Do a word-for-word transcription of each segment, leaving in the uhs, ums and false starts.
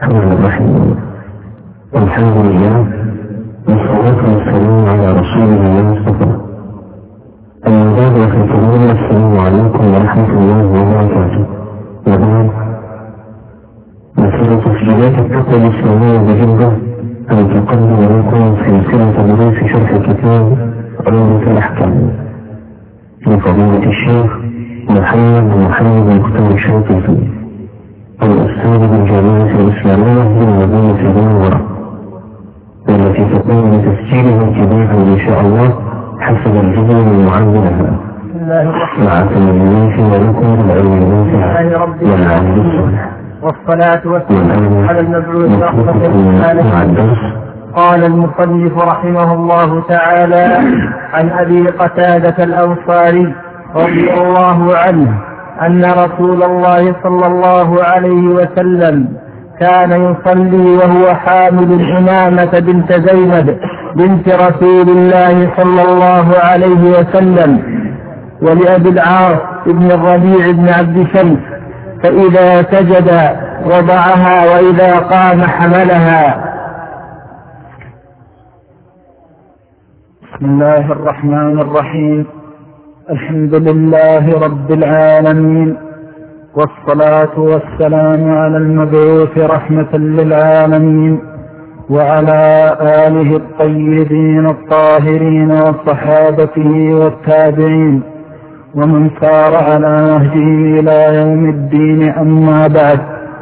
الرحمن الرحيم. الحمد لله والصلاة والسلام على رسول الله المصطفى. أما بعد فالكريم، السلام عليكم ورحمة الله وبركاته. وبعد، مسألة تسجيلات التقوى الإسلامية بجدة أن تقدم لكم سلسلة دروس شرح كتاب عمدة الأحكام لفضيلة الشيخ محمد محمد مختار الشاطبي، الأستاذ بالجامعة الإسلامية بالمدينة المنورة، والتي تقوم بتسجيلها ابتداء إن شاء الله حسب الجدول المعين لها، مع تمنياتنا لكم بالعلم النافع والعمل الصالح، والصلاة والسلام على المبعوث رحمة للعالمين. قال المصنف رحمه الله تعالى: عن أبي قتادة الأنصاري رضي الله عنه أن رسول الله صلى الله عليه وسلم كان يصلي وهو حامل الإمامة بنت زينب بنت رسول الله صلى الله عليه وسلم، ولأبي العاص بن الربيع بن عبد شمس، فإذا سجد وضعها وإذا قام حملها. بسم الله الرحمن الرحيم. الحمد لله رب العالمين، والصلاة والسلام على المبعوث رحمة للعالمين، وعلى آله الطيبين الطاهرين وصحابته والتابعين ومن سار على نهجه إلى يوم الدين. أما بعد،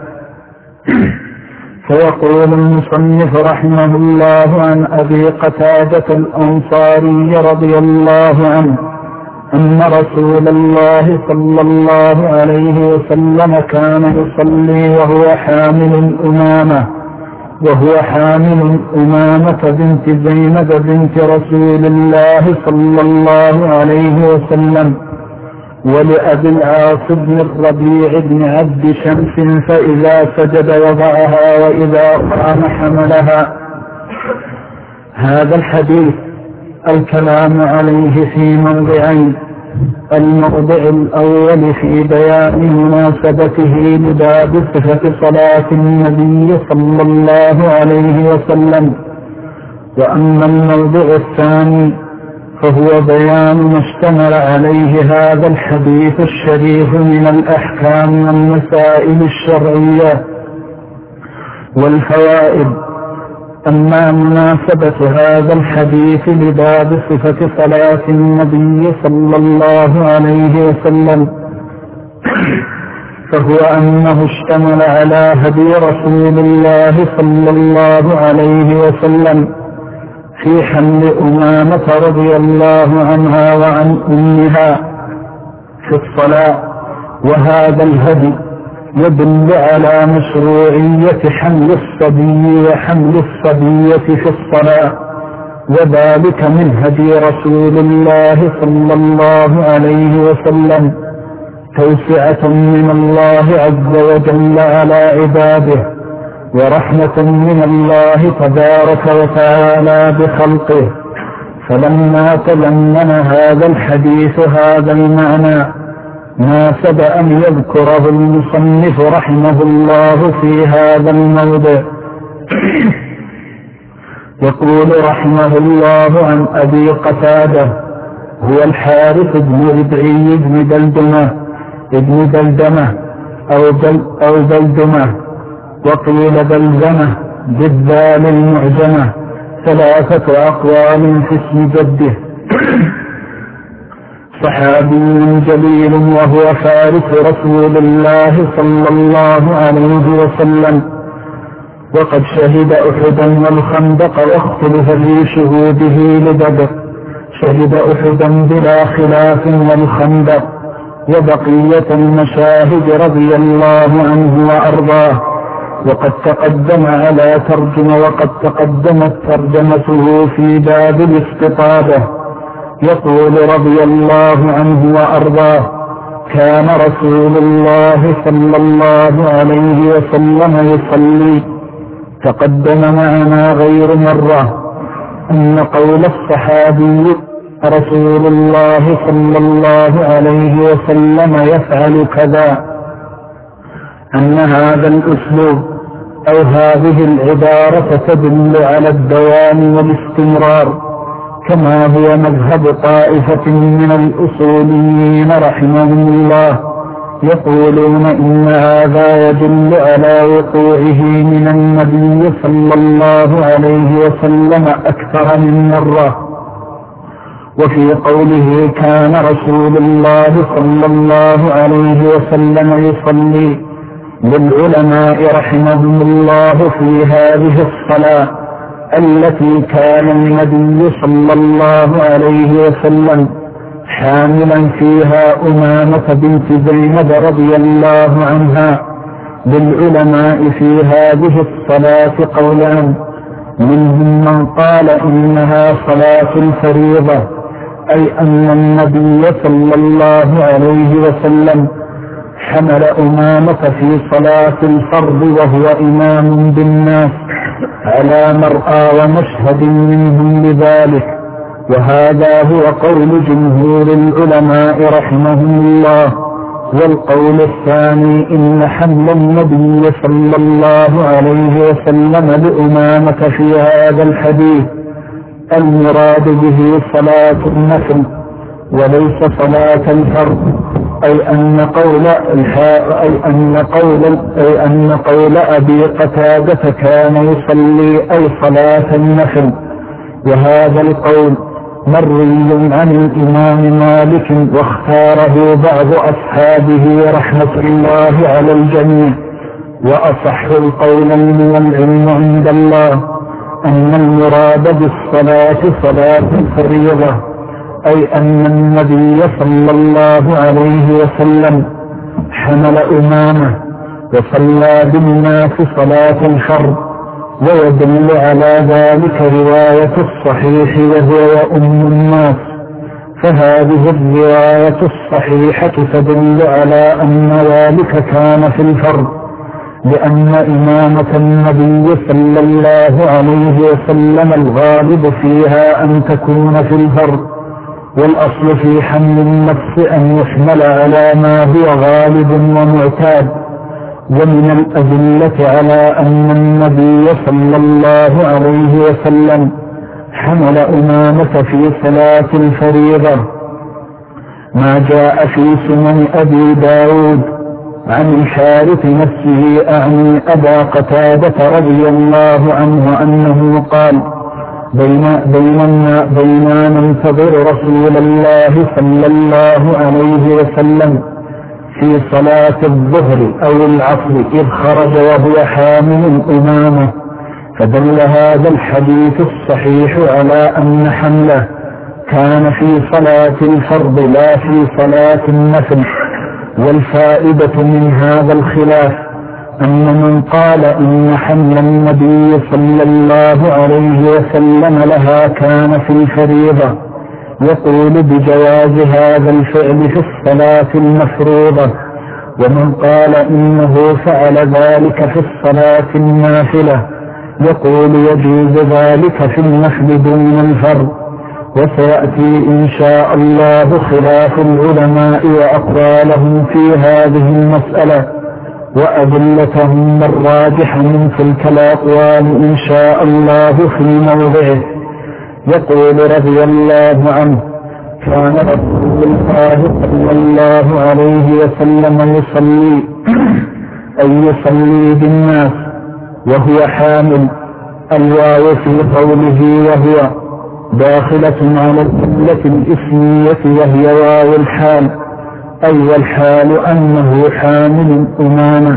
فيقول المصنف رحمه الله عن أبي قتادة الأنصاري رضي الله عنه أن رسول الله صلى الله عليه وسلم كان يصلي وهو حامل الأمامة وهو حامل الأمامة بنت زينب بنت رسول الله صلى الله عليه وسلم، ولأبي العاص بن الربيع بن عبد شمس، فإذا سجد وضعها وإذا قام حملها. هذا الحديث الكلام عليه في موضعين: الموضع الأول في بيان مناسبته لباب صفة صلاة النبي صلى الله عليه وسلم، وأما الموضع الثاني فهو بيان ما اشتمل عليه هذا الحديث الشريف من الأحكام والمسائل الشرعية والفوائد. أما مناسبة هذا الحديث لباب صفة صلاة النبي صلى الله عليه وسلم فهو أنه اشتمل على هدي رسول الله صلى الله عليه وسلم في حمل أمامة رضي الله عنها وعن أمها في الصلاة، وهذا الهدي يدل على مشروعية حمل الصبي وحمل الصبية في الصلاة، وذلك من هدي رسول الله صلى الله عليه وسلم، توسعة من الله عز وجل على عباده، ورحمة من الله تبارك وتعالى بخلقه. فلما تضمن هذا الحديث هذا المعنى ناسب أن يذكره المصنف رحمه الله في هذا الموضع. يقول رحمه الله عن أبي قتادة هو الحارث بن ربعي بن دلدمة ابن دلدمة أو, بل أو بلدمة، وقيل بلزمة بالذال المعجمة، ثلاثة أقوال في اسم جده. صحابي جليل وهو فارس رسول الله صلى الله عليه وسلم، وقد شهد أحدا والخندق، واختلف في شهوده لبدر. شهد أحدا بلا خلاف والخندق وبقية المشاهد رضي الله عنه وأرضاه، وقد تقدم على ترجمة وقد تقدمت ترجمته في باب الاستطابة. يقول رضي الله عنه وأرضاه: كان رسول الله صلى الله عليه وسلم يصلي. تقدم معنا غير مرة أن قول الصحابي رسول الله صلى الله عليه وسلم يفعل كذا، أن هذا الأسلوب أو هذه العبارة تدل على الدوام والاستمرار، كما هو مذهب طائفة من الأصوليين رحمهم الله، يقولون إن هذا يدل على وقوعه من النبي صلى الله عليه وسلم أكثر من مرة. وفي قوله كان رسول الله صلى الله عليه وسلم يصلي، للعلماء رحمهم الله في هذه الصلاة التي كان النبي صلى الله عليه وسلم حاملا فيها أمامة بنت زينب رضي الله عنها، للعلماء في هذه الصلاة قولان، منهم من قال إنها صلاة الفريضة، أي أن النبي صلى الله عليه وسلم حمل أمامة في صلاة الفرض وهو إمام بالناس على مرأى ومشهد منهم لذلك، وهذا هو قول جمهور العلماء رحمهم الله. والقول الثاني إن حمل النبي صلى الله عليه وسلم لأمامة في هذا الحديث المراد به صلاة النفل وليس صلاة الفرض، أي أن قول أي أن قول أي أن قول أبي قتادة كان يصلي أي صلاة النفل، وهذا القول مروي عن الإمام مالك واختاره بعض أصحابه رحمة الله على الجميع. وأصح القولين والعلم عند الله أن المراد بالصلاة صلاة الفريضة، أي أن النبي صلى الله عليه وسلم حمل أمامه وصلى بالناس صلاة الفرض، ويدل على ذلك رواية الصحيح وهو وأم الناس، فهذه الرواية الصحيحة تدل على أن ذلك كان في الفرض، لأن إمامة النبي صلى الله عليه وسلم الغالب فيها أن تكون في الفرض، والأصل في حمل النفس أن يحمل على ما هو غالب ومعتاد. ومن الأدلة على أن النبي صلى الله عليه وسلم حمل أمامة في صلاة الفريضة ما جاء في سنن أبي داود عن الحارث نفسه أعني أبا قتادة رضي الله عنه أنه قال بين بيننا بيننا ننتظر رسول الله صلى الله عليه وسلم في صلاة الظهر أو العصر إذ خرج وهو حامل أمامه، فدل هذا الحديث الصحيح على أن حمله كان في صلاة الفرض لا في صلاة النفل. والفائدة من هذا الخلاف أن من قال إن حمل النبي صلى الله عليه وسلم لها كان في الفريضة يقول بجواز هذا الفعل في الصلاة المفروضة، ومن قال إنه فعل ذلك في الصلاة النافلة يقول يجوز ذلك في النفل دون الفرض. وسيأتي إن شاء الله خلاف العلماء وأقوالهم في هذه المسألة وأدلتهم الراجحة من تلك الأقوال إن شاء الله في موضعه. يقول رضي الله عنه كان رسول الله صلى الله عليه وسلم يصلي أي يصلي بالناس وهو حامل، الواو في قوله وهو داخلة على الجملة الإسمية وهي واو الحال، أي والحال أنه حامل أمامة.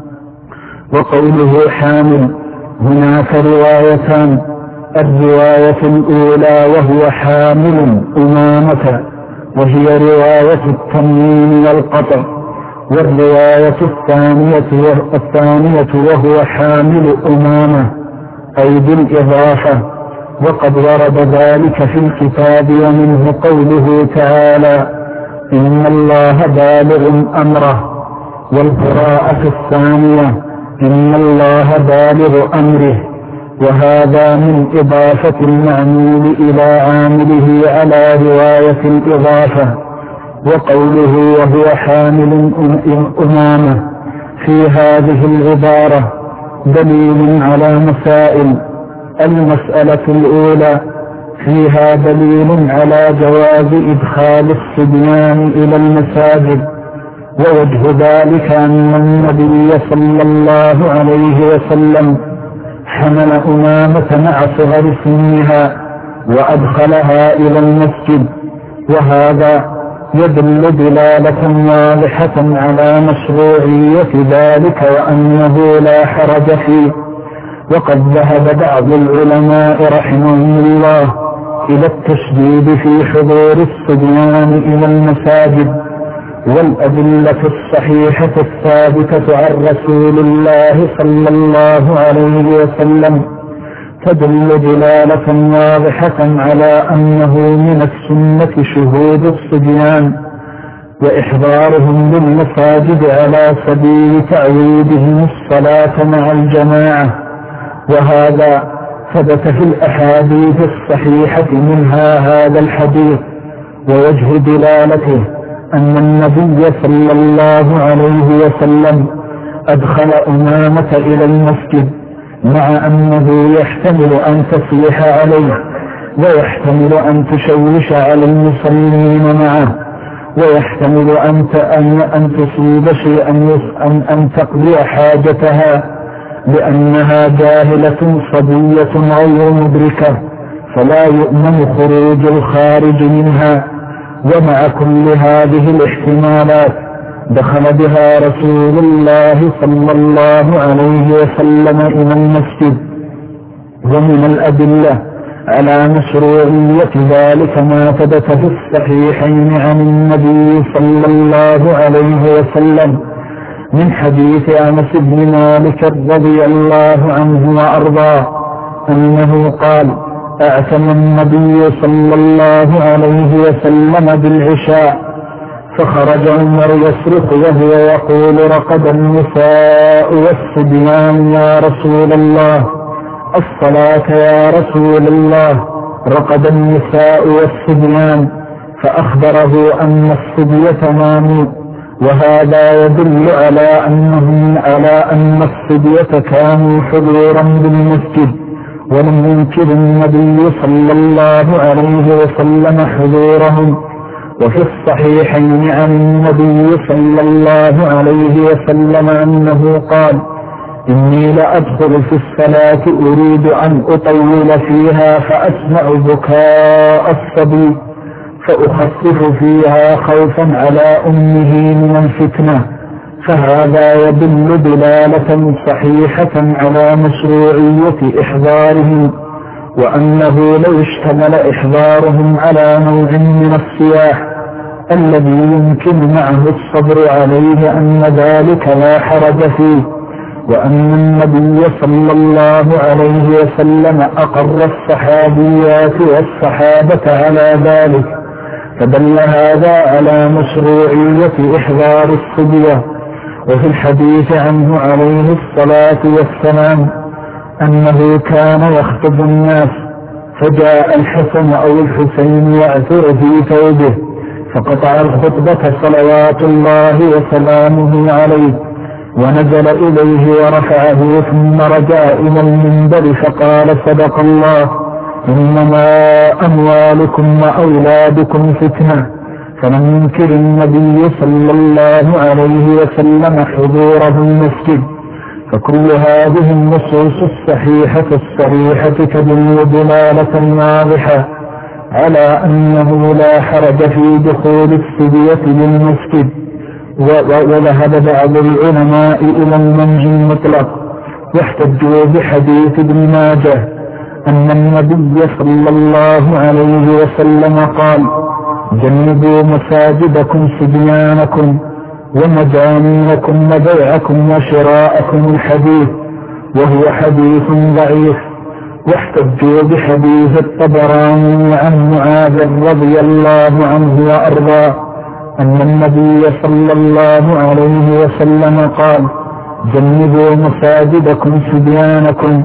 وقوله حامل هناك روايتان، الرواية الأولى وهو حامل أمامة وهي رواية التنوين والقطع، والرواية الثانية الثانية وهو حامل أمامة أي بالإضافة، وقد ورد ذلك في الكتاب ومنه قوله تعالى إن الله بالغ أمره، والقراءة الثانية إن الله بالغ أمره، وهذا من إضافة المعمول إلى عامله على رواية الإضافة. وقوله وهو حامل أمامة في هذه العبارة دليل على مسائل. المسألة الأولى فيها دليل على جواز إدخال الصبيان إلى المساجد، ووجه ذلك أن النبي صلى الله عليه وسلم حمل أمامة مع صغر سنها وأدخلها إلى المسجد، وهذا يدل دلالة واضحة على مشروعية ذلك وأنه لا حرج فيه. وقد ذهب بعض العلماء رحمهم الله إلى التشديد في حضور الصبيان إلى المساجد، والأدلة الصحيحة الثابتة عن رسول الله صلى الله عليه وسلم تدل دلالة واضحة على أنه من السنة شهود الصبيان وإحضارهم للمساجد على سبيل تعويدهم الصلاة مع الجماعة، وهذا ثبت في الأحاديث الصحيحة منها هذا الحديث. ووجه دلالته أن النبي صلى الله عليه وسلم أدخل أمامة إلى المسجد، مع أنه يحتمل أن تصيح عليه ويحتمل أن تشوش على المصلين معه، ويحتمل أن أن تصيب شيئا أن, أن تقضي حاجتها لأنها جاهلة صبية غير مدركة، فلا يؤمن خروج الخارج منها. ومع كل هذه الاحتمالات دخل بها رسول الله صلى الله عليه وسلم إلى المسجد. ومن الأدلة على مشروعية ذلك ما ثبت في الصحيحين عن النبي صلى الله عليه وسلم من حديث أنس بن مالك رضي الله عنه وأرضاه أنه قال: اعتم النبي صلى الله عليه وسلم بالعشاء، فخرج عمر يصرخ وهو يقول: رقد النساء والصبيان يا رسول الله، الصلاة يا رسول الله، رقد النساء والصبيان، فأخبره أن الصبية ناموا، وهذا يدل على أنهم على أن الصبية كانوا حضورا بالمسجد، ولم ينكر النبي صلى الله عليه وسلم حضورهم. وفي الصحيحين عن النبي صلى الله عليه وسلم أنه قال: إني لأدخل في الصلاة أريد أن أطول فيها فأسمع بكاء الصبي فأخفف فيها خوفا على أمه من الفتنة، فهذا يدل دلالة صحيحة على مشروعية إحضارهم، وأنه لو اشتمل إحضارهم على نوع من الصياح الذي يمكن معه الصبر عليه أن ذلك لا حرج فيه، وأن النبي صلى الله عليه وسلم أقر الصحابيات والصحابة على ذلك، فدل هذا على مشروعية إحضار الصبية. وفي الحديث عنه عليه الصلاة والسلام أنه كان يخطب الناس، فجاء الحسن أو الحسين يعثر في ثوبه فقطع الخطبة صلوات الله وسلامه عليه، ونزل إليه ورفعه ثم رجع إلى المنبر فقال: صدق الله، إنما أموالكم وأولادكم فتنة. فلم ينكر النبي صلى الله عليه وسلم حضوره المسجد. فكل هذه النصوص الصحيحة الصريحة تدل دلالة واضحة على أنه لا حرج في دخول الصبية للمسجد. وذهب بعض العلماء إلى المنع المطلق، واحتجوا بحديث ابن ماجه أن النبي صلى الله عليه وسلم قال: جنبوا مساجدكم صبيانكم ومجانيكم وبيعكم وشراءكم الحديث، وهو حديث ضعيف. واحتجوا بحديث الطبراني عن معاذ رضي الله عنه وأرضاه أن النبي صلى الله عليه وسلم قال: جنبوا مساجدكم صبيانكم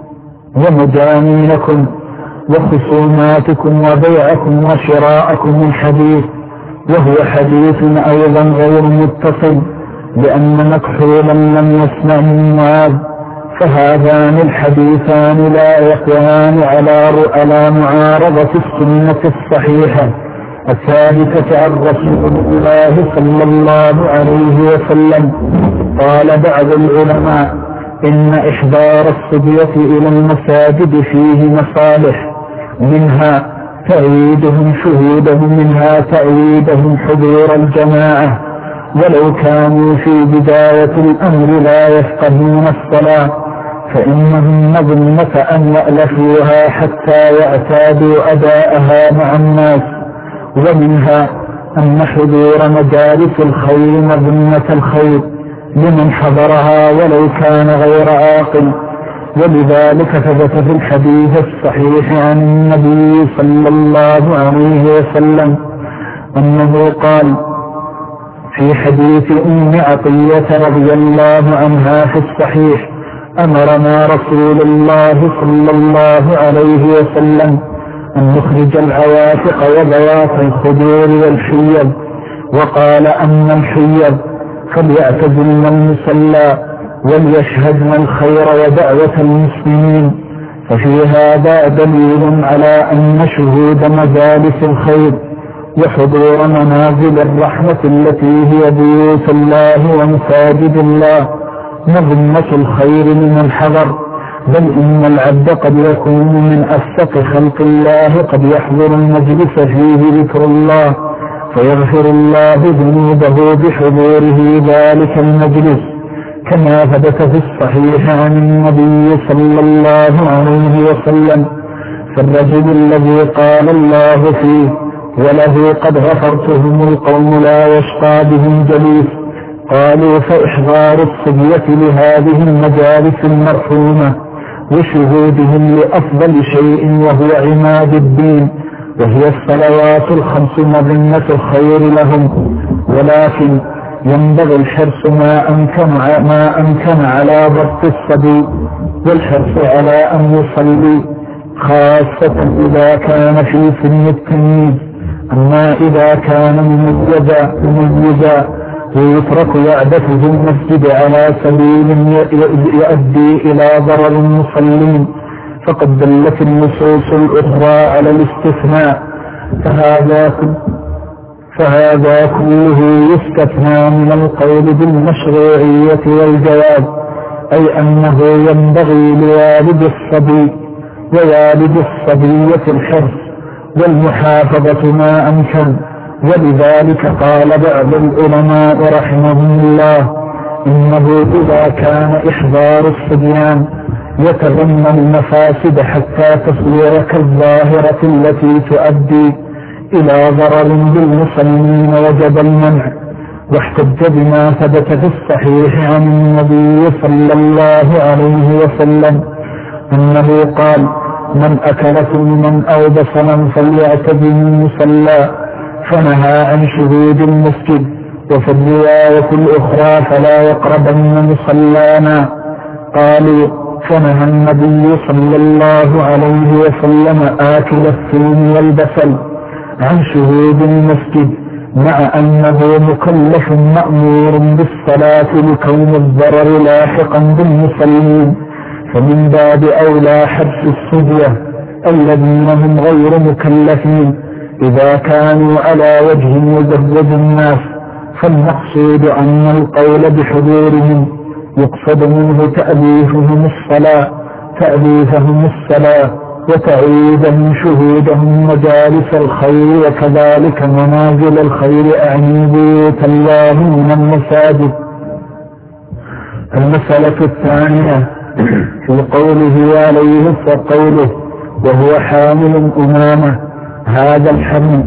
ومجانيكم وخصوماتكم وبيعكم وشراءكم الحديث، وهو حديث أيضا غير متصل، لأن مكحولا لم يسمع من معاذ، فهذان الحديثان لا يقوان على معارضة السنة الصحيحة الثابتة عن رسول الله صلى الله عليه وسلم. قال بعض العلماء إن إحضار الصبية إلى المساجد فيه مصالح، منها تأييدهم شهودهم منها تأييدهم حضور الجماعة ولو كانوا في بداية الأمر لا يفقهون الصلاة، فإنهم مظنة أن يألفوها حتى يعتادوا أداءها مع الناس. ومنها أن حضور مجالس الخير مظنة الخير لمن حضرها ولو كان غير عاقل. ولذلك ثبت في الحديث الصحيح عن النبي صلى الله عليه وسلم أنه قال في حديث أم عطية رضي الله عنها في الصحيح: أمرنا رسول الله صلى الله عليه وسلم أن نخرج العواتق وذوات الخدور والحيض، وقال أما الحيض فليعتزلن المصلى وليشهدن الخير ودعوة المسلمين. ففي هذا دليل على أن شهود مجالس الخير وحضور منازل الرحمة التي هي بيوت الله ومساجد الله مظنة الخير من الحذر، بل إن العبد قد يكون من أفسق خلق الله قد يحضر المجلس فيه ذكر الله فيغفر الله ذنوبه بحضوره ذلك المجلس، كما ثبت في الصحيح عن النبي صلى الله عليه وسلم: فالرجل الذي قال الله فيه وله قد غفرتهم القوم لا يشقى بهم جليس. قالوا: فإحضار الصبية لهذه المجالس المرحومة وشهودهم لأفضل شيء وهو عماد الدين وهي الصلوات الخمس مظنة الخير لهم، ولكن ينبغي الحرص ما أمكن, ما أمكن على ضبط الصبي والحرص على أن يصلي، خاصة إذا كان في سن التمييز. أما إذا كان مميزا مميزا ويترك وعدته المسجد على سبيل يؤدي إلى ضرر المصلين فقد دلت النصوص الأخرى على الاستثناء، فهذا فهذا كله يستثنى من القول بالمشروعية والجواب، أي أنه ينبغي لوالد الصبي ووالد الصبية الحرص والمحافظة ما أمكن. ولذلك قال بعض العلماء رحمهم الله: إنه إذا كان إحضار الصبيان يتضمن المفاسد حتى تصير كالظاهرة التي تؤدي إلى ضرر بالمصلين وجب المنع. واحتج بما ثبت في الصحيح عن النبي صلى الله عليه وسلم أنه قال: من أكل ثم أو بصلا فليعتزل المصلى، فنهى عن شهود المسجد. وفي الرواية الأخرى: فلا يقربن مصلانا. قالوا: فنهى النبي صلى الله عليه وسلم آكل الثوم والبصل عن شهود المسجد، مع أنه مكلف مأمور بالصلاة لكون الضرر لاحقا بالمصلين، فمن باب أولى حبس الصبية الذين هم غير مكلفين إذا كانوا على وجه يزوج الناس. فالمقصود أن القول بحضورهم يقصد منه تأليفهم الصلاة تأليفهم الصلاة وتعيدهم شهودهم مجالس الخير، وكذلك منازل الخير أعني بيوت الله من المساجد. المسألة الثانية في قوله عليه فقوله وهو حامل أمامه، هذا الحمل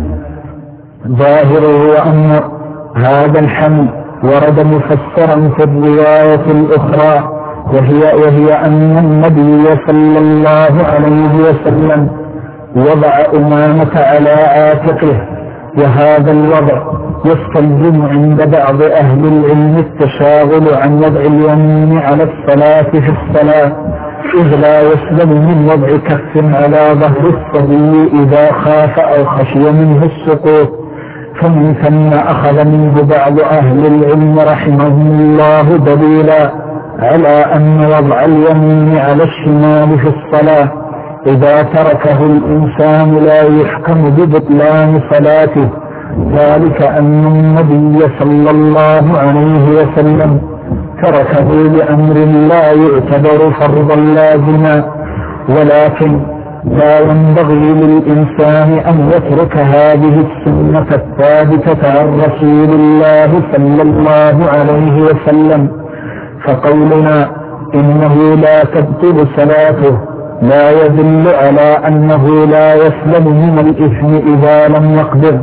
ظاهره أن هذا الحمل ورد مفسرا في الرواية الأخرى، وهي, وهي أن النبي صلى الله عليه وسلم وضع أمامة على عاتقه، وهذا الوضع يستلزم عند بعض أهل العلم التشاغل عن وضع اليمين على الصلاة في الصلاة، إذ لا يسلم من وضع كف على ظهر الصبي إذا خاف أو خشي منه السقوط. فمن ثم أخذ منه بعض أهل العلم رحمهم الله دليلا على أن وضع اليمين على الشمال في الصلاة إذا تركه الإنسان لا يحكم ببطلان صلاته، ذلك أن النبي صلى الله عليه وسلم تركه لأمر لا يعتبر فرضا لازما، ولكن لا ينبغي للإنسان أن يترك هذه السنة الثابتة عن رسول الله صلى الله عليه وسلم. فقولنا إنه لا تبطل صلاته لا يدل على أنه لا يسلم من الإثم إذا لم يقدر،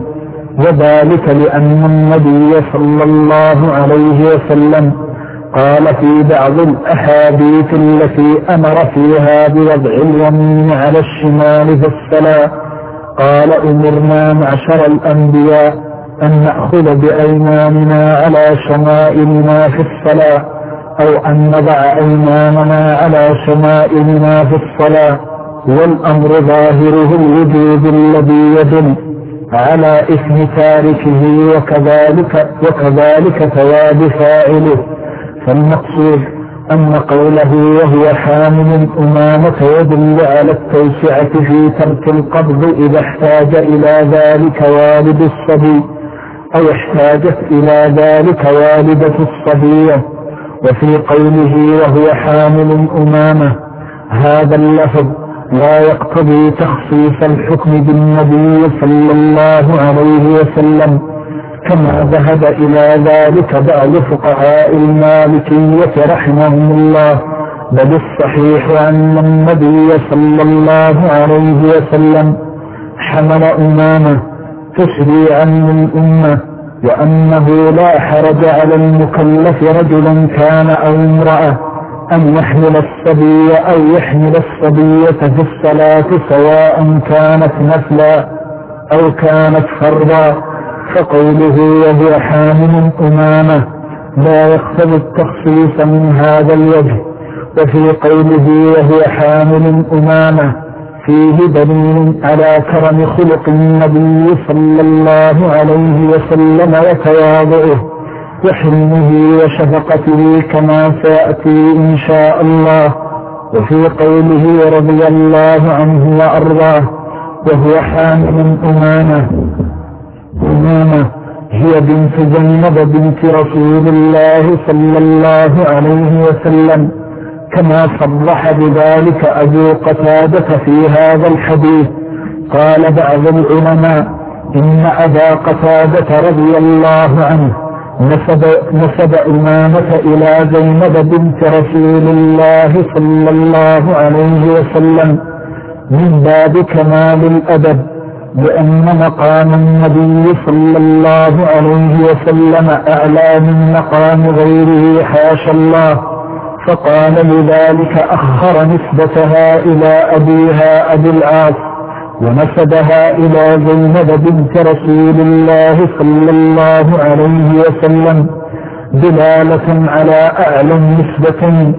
وذلك لأن النبي صلى الله عليه وسلم قال في بعض الأحاديث التي أمر فيها بوضع اليمين على الشمال في الصلاة قال: أمرنا معشر الأنبياء أن نأخذ بأيماننا على شمائلنا في الصلاة، أو أن نضع أيماننا على شمائلنا في الصلاة، والأمر ظاهره الوجوب الذي يدل على إثم تاركه وكذلك, وكذلك ثواب فاعله. فالمقصود أن قوله وهو حامل أمامة يدل على التوسعة في ترك القبض إذا احتاج إلى ذلك والد الصبي أو احتاجت إلى ذلك والدة الصبية. وفي قوله وهو حامل أمامة هذا اللفظ لا يقتضي تخصيص الحكم بالنبي صلى الله عليه وسلم كما ذهب إلى ذلك بعض فقهاء المالكية رحمهم الله، بل الصحيح أن النبي صلى الله عليه وسلم حمل أمامة تشريعا للأمة، وأنه لا حرج على المكلف رجلا كان أو امرأة أن يحمل الصبي أو يحمل الصبية في الصلاة سواء كانت نفلا أو كانت فرضا. فقوله وهو حامل أمامة لا يقتضي التخصيص من هذا الوجه. وفي قوله وهو حامل أمامة فيه دليل على كرم خلق النبي صلى الله عليه وسلم وتواضعه وحلمه وشفقته كما سيأتي إن شاء الله. وفي قوله رضي الله عنه وأرضاه وهو حامل أمامة أمامة هي بنت زينب بنت رسول الله صلى الله عليه وسلم، كما صرح بذلك أبو قتادة في هذا الحديث. قال بعض العلماء إن أبا قتادة رضي الله عنه نسب, نسب أمامة إلى زينب بنت رسول الله صلى الله عليه وسلم من باب كمال الأدب، لأن مقام النبي صلى الله عليه وسلم أعلى من مقام غيره حاشا الله، فقال لذلك أخر نسبتها إلى أبيها أبي العاص ونسبها إلى زينب بنت رسول الله صلى الله عليه وسلم دلالة على أعلى النسبة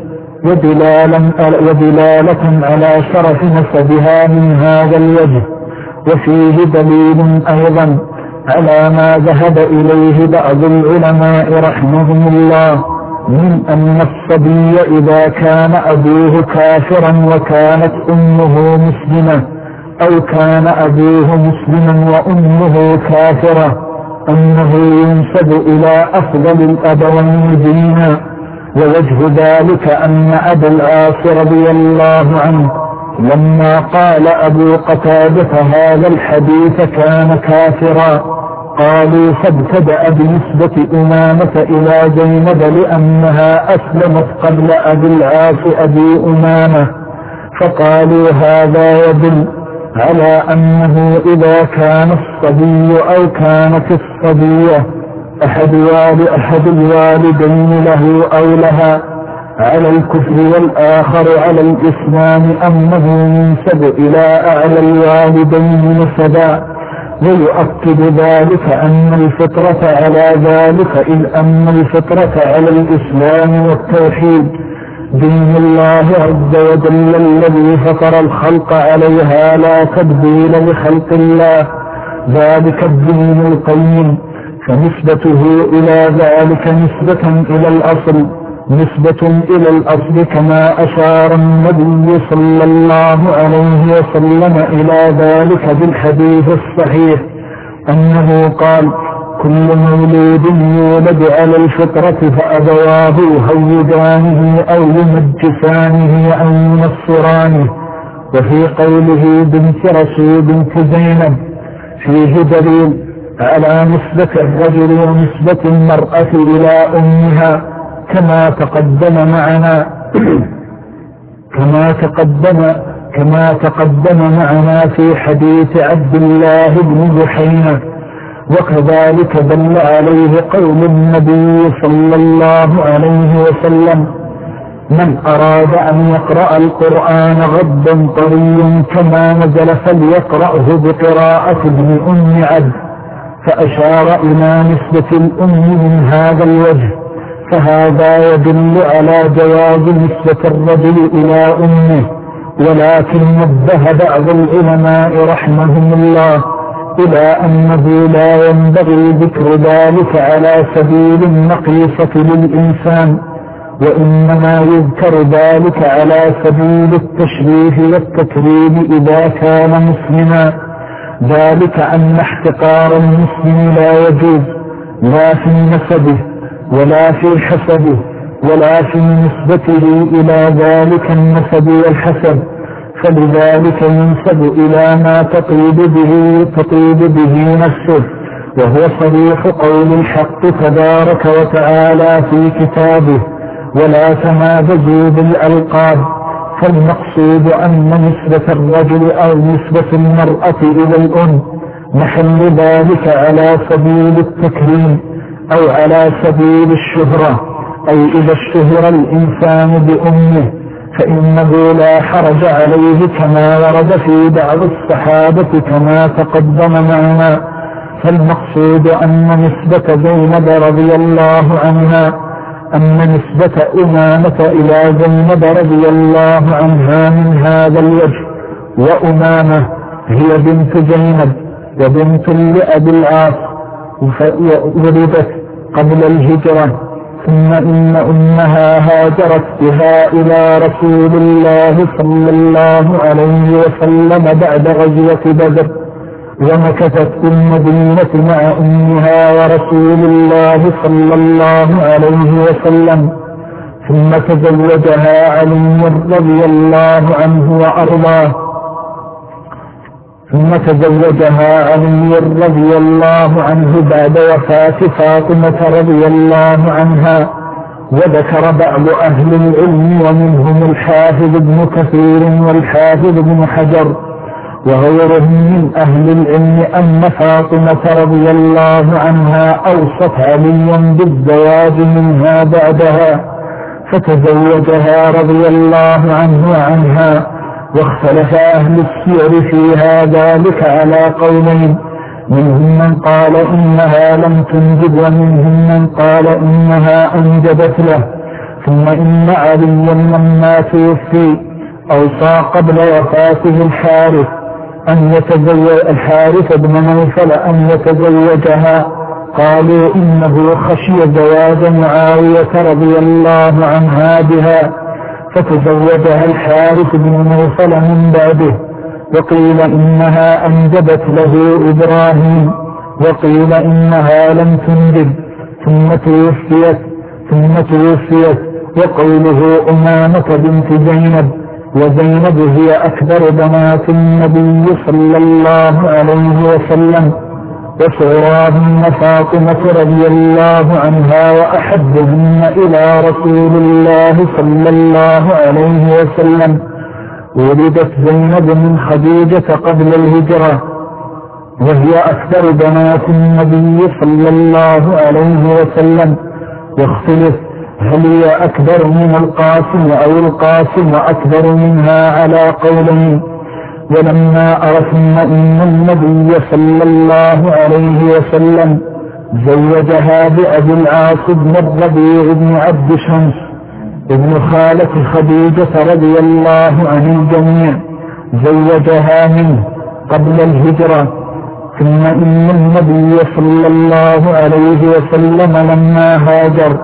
ودلالة على شرف نسبها من هذا الوجه. وفيه دليل أيضا على ما ذهب إليه بعض العلماء رحمهم الله من أن الصبي إذا كان أبوه كافرا وكانت أمه مسلمة أو كان أبوه مسلما وأمه كافرة أنه ينسب إلى أفضل الأبوين دينا. ووجه ذلك أن أبا العاص رضي الله عنه لما قال أبو قتادة هذا الحديث كان كافرا، قالوا فابتدأ بنسبة أمامة إلى زينب لأنها أسلمت قبل أبي العاص أبي أمامة، فقالوا هذا يدل على أنه إذا كان الصبي أو كانت الصبية أحد, والد أحد الوالدين له أو لها على الكفر والآخر على الإسلام أنه ينسب إلى أعلى الوالدين نسبا. ويؤكد ذلك أن الفطرة على ذلك، إذ أن الفطرة على الإسلام والتوحيد دين الله عز وجل الذي فطر الخلق عليها لا تبديل لخلق الله، ذلك الدين القيم، فنسبته إلى ذلك نسبة إلى الأصل نسبة إلى الأصل، كما أشار النبي صلى الله عليه وسلم إلى ذلك بالحديث الصحيح أنه قال: كل مولود يولد على الفطرة فأبواه يهودانه أو يمجسانه أو ينصرانه. وفي قوله بنت رسول بنت زينب فيه دليل على نسبة الرجل ونسبة المرأة إلى أمها، كما تقدم معنا كما تقدم كما تقدم معنا في حديث عبد الله بن بحينة. وكذلك دل عليه قول النبي صلى الله عليه وسلم: من أراد أن يقرأ القرآن غضا طريا كما نزل فليقرأه بقراءة ابن أم عبد، فأشار إلى نسبة الأم من هذا الوجه، فهذا يدل على جواز نسبة الرجل إلى أمه. ولكن نبه بعض العلماء رحمهم الله إلى أنه لا ينبغي ذكر ذلك على سبيل النقيصة للإنسان، وإنما يذكر ذلك على سبيل التشريف والتكريم إذا كان مسلما، ذلك أن احتقار المسلم لا يجوز لا في نسبه ولا في حسبه ولا في نسبته إلى ذلك النسب والحسب، فلذلك ينسب إلى ما تطيب به تطيب به نفسه، وهو صريح قول الحق تبارك وتعالى في كتابه: ولا تنابزوا بالألقاب. فالمقصود أن نسبة الرجل أو نسبة المرأة إلى الأم محل ذلك على سبيل التكريم أو على سبيل الشهرة، أي إذا اشتهر الإنسان بأمه فإنه لا حرج عليه، كما ورد في بعض الصحابة كما تقدم معنا. فالمقصود أن نسبة زينب رضي الله عنها أن نسبة أمامة إلى زينب رضي الله عنها من هذا الوجه. وأمامة هي بنت زينب وبنت لأبي العاص، ولدت قبل الهجرة، ثم إن أمها هاجرت بها إلى رسول الله صلى الله عليه وسلم بعد غزوة بدر، ومكثت بالمدينة مع أمها ورسول الله صلى الله عليه وسلم، ثم تزوجها علي رضي الله عنه وأرضاه ثم تزوجها علي رضي الله عنه بعد وفاة فاطمة رضي الله عنها. وذكر بعض أهل العلم ومنهم الحافظ ابن كثير والحافظ ابن حجر وغيرهم من أهل العلم أن فاطمة رضي الله عنها أوصت عليا بالزواج منها بعدها، فتزوجها رضي الله عنه عنها. واختلف أهل السير فيها ذلك على قولين، منهم من قال إنها لم تنجب، ومنهم من قال إنها أنجبت له. ثم إن عليا لما توفي أوصى قبل وفاته الحارث أن يتزوج الحارث بن نوفل أن يتزوجها، قالوا إنه خشي زواج معاوية رضي الله عنها بها، فتزوجها الحارث بن نوفل من بعده. وقيل إنها أنجبت له إبراهيم، وقيل إنها لم تنجب ثم توفيت ثم توفيت وقوله أمامة بنت زينب، وزينب هي أكبر بنات النبي صلى الله عليه وسلم، وصغراهن فاطمة رضي الله عنها وأحبهن إلى رسول الله صلى الله عليه وسلم. ولدت زينب من خديجة قبل الهجرة، وهي أكبر بنات النبي صلى الله عليه وسلم. واختلف هل هي أكبر من القاسم أو القاسم أكبر منها على قولين. ولما عرفنا أن النبي صلى الله عليه وسلم زوجها بأبي العاص بن الربيع بن عبد شمس ابن خالة خديجة رضي الله عن الجميع، زوجها منه قبل الهجرة. ثم إن النبي صلى الله عليه وسلم لما هاجر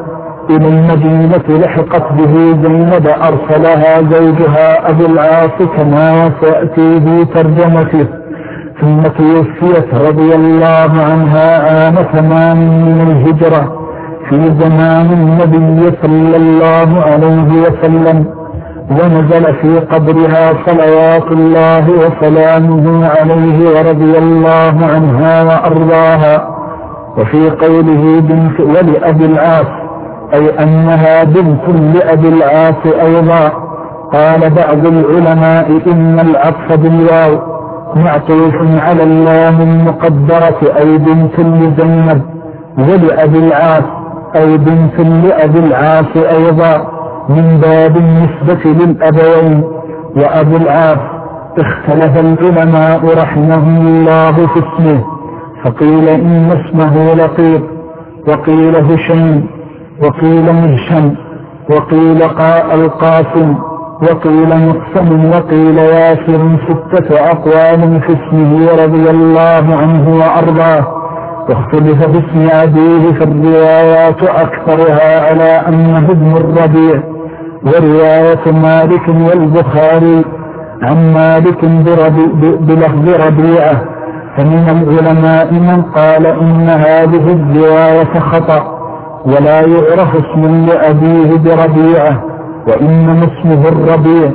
إلى المدينة لحقت به زينب أرسلها زوجها أبو العاص كما سيأتي في ترجمته، ثم توفيت رضي الله عنها عام ثمان من الهجرة في زمان النبي صلى الله عليه وسلم، ونزل في قبرها صلوات الله وسلامه عليه ورضي الله عنها وأرضاها. وفي قوله بنت ولأبي العاص أي أنها بنت لأبي العاص أيضا. قال بعض العلماء إن العطف بالواو معطوف على اللام المقدرة أي بنت لزينب، ولأبي العاص أي بنت لأبي العاص أيضا من باب النسبة للأبوين. وأبو العاص اختلف العلماء رحمهم الله في اسمه، فقيل إن اسمه لطيف، وقيل هشيم، وقيل مهشم، وقيل القاسم، وقيل مقسم، وقيل ياسر، ستة أقوال في اسمه رضي الله عنه وأرضاه. واختلف في اسم أبيه في الروايات أكثرها على أنه ابن الربيع، ورواية مالك والبخاري عن مالك بلفظ ربيعة، فمن العلماء من قال إن هذه الرواية خطأ ولا يعرف اسم لأبيه بربيعة وإنما اسمه الربيع.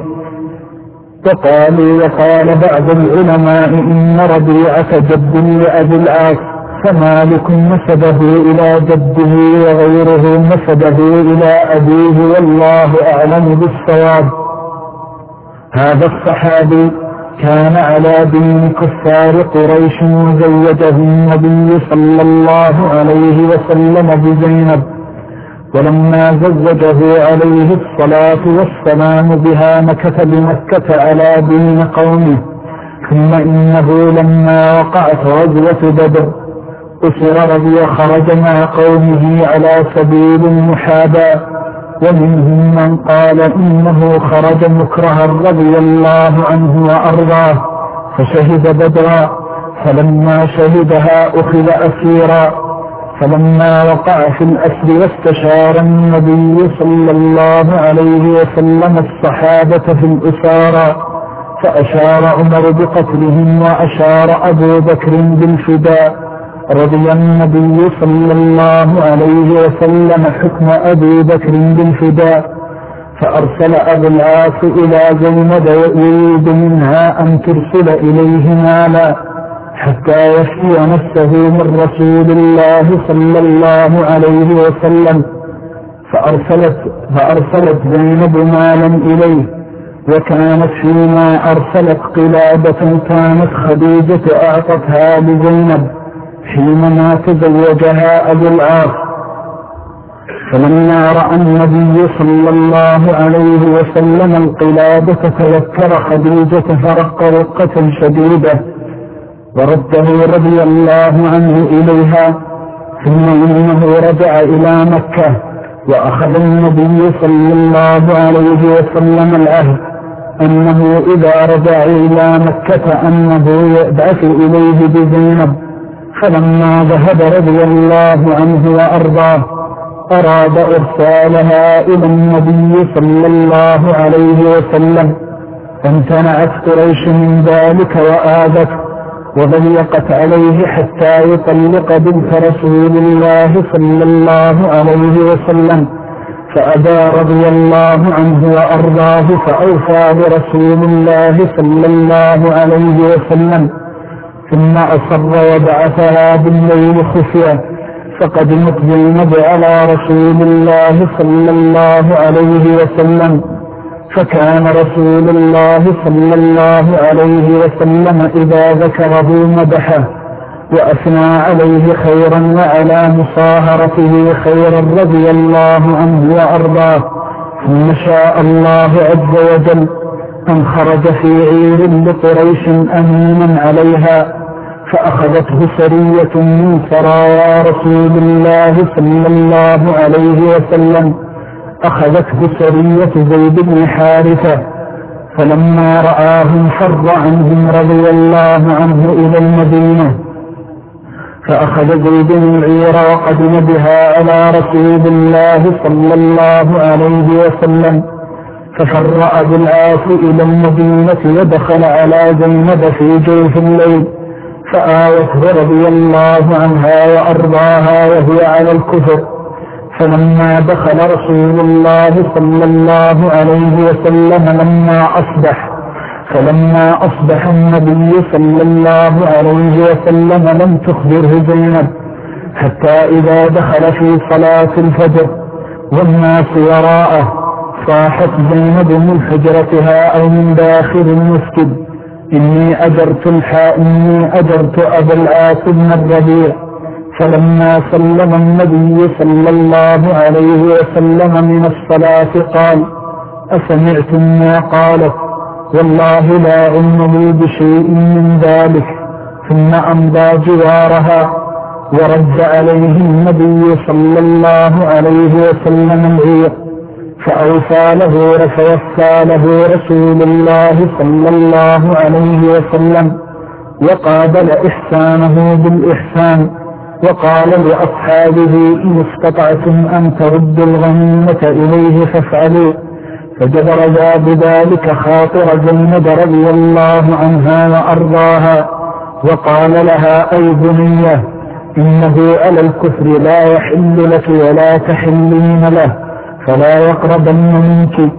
فقالوا وقال بعض العلماء إن ربيعة جد لأبي العاص، فمالك نسبه إلى جده وغيره نسبه إلى أبيه، والله أعلم بالصواب. هذا الصحابي كان على دين كفار قريش، وزوجه النبي صلى الله عليه وسلم بزينب، ولما زوجه عليه الصلاة والسلام بها مكث بمكة على دين قومه. ثم إنه لما وقعت غزوة بدر أسر رضي خرج مع قومه على سبيل المحاباة، ومنهم من قال إنه خرج مكرها رضي الله عنه وأرضاه فشهد بدرا، فلما شهدها أخذ أسيرا. فلما وقع في الأسر واستشار النبي صلى الله عليه وسلم الصحابة في الأسارى، فأشار عمر بقتلهم وأشار أبو بكر بالفداء، رضي النبي صلى الله عليه وسلم حكم أبي بكر بالفداء. فأرسل أبو العاص إلى زينب يريد منها أن ترسل إليه مالا حتى يفي نفسه من رسول الله صلى الله عليه وسلم، فأرسلت, فأرسلت زينب مالا إليه. وكانت فيما أرسلت قلادة كانت خديجة أعطتها لزينب حينما تزوجها أبو العاص. فلما رأى النبي صلى الله عليه وسلم القلادة تذكر خديجة فرق رقة شديدة، ورده رضي الله عنه إليها. ثم إنه رجع إلى مكة، وأخذ النبي صلى الله عليه وسلم العهد أنه إذا رجع إلى مكة أنه يبعث إليه بزينب. فلما ذهب رضي الله عنه وأرضاه أراد إرسالها إلى النبي صلى الله عليه وسلم، فامتنعت قريش من ذلك وآذت وضيقت عليه حتى يطلق بنت رسول الله صلى الله عليه وسلم، فأبى رضي الله عنه وأرضاه، فأوفى برسول الله صلى الله عليه وسلم. ثم أصر وبعثها بالليل خفية، فقدمت زينب على رسول الله صلى الله عليه وسلم، فكان رسول الله صلى الله عليه وسلم إذا ذكره مدحه وأثنى عليه خيرا وعلى مصاهرته خيرا رضي الله عنه وأرضاه. ثم شاء الله عز وجل أن خرج في عير لقريش أمينا عليها، فأخذته سرية من سرايا رسول الله صلى الله عليه وسلم، أخذته سرية زيد بن حارثة. فلما رآهم فر عنهم رضي الله عنه إلى المدينة، فأخذ زيد العير وقدم بها على رسول الله صلى الله عليه وسلم، ففر أبو العاص إلى المدينة ودخل على زينب في جوف الليل فآوته رضي الله عنها وأرضاها وهي على الكفر. فلما دخل رسول الله صلى الله عليه وسلم لما أصبح فلما أصبح النبي صلى الله عليه وسلم لم تخبره زينب حتى إذا دخل في صلاة الفجر والناس وراءه صاحت زينب من حجرتها أو من داخل المسجد: إني أجرت الحاء إني أجرت أبا العاص بن الربيع. فلما سلم النبي صلى الله عليه وسلم من الصلاة قال: أسمعتم ما قالت؟ والله لا علم بشيء من ذلك. ثم أمضى جوارها ورد عليه النبي صلى الله عليه وسلم العير فأوفى له فوفى له رسول الله صلى الله عليه وسلم وقابل إحسانه بالإحسان، وقال لأصحابه: إن استطعتم أن تردوا الغنيمة إليه فافعلوا. فجبر بذلك خاطر زينب رضي الله عنها وأرضاها، وقال لها: أي بنية، إنه على الكفر لا يحل لك ولا تحلين له، فلا يقربن منك.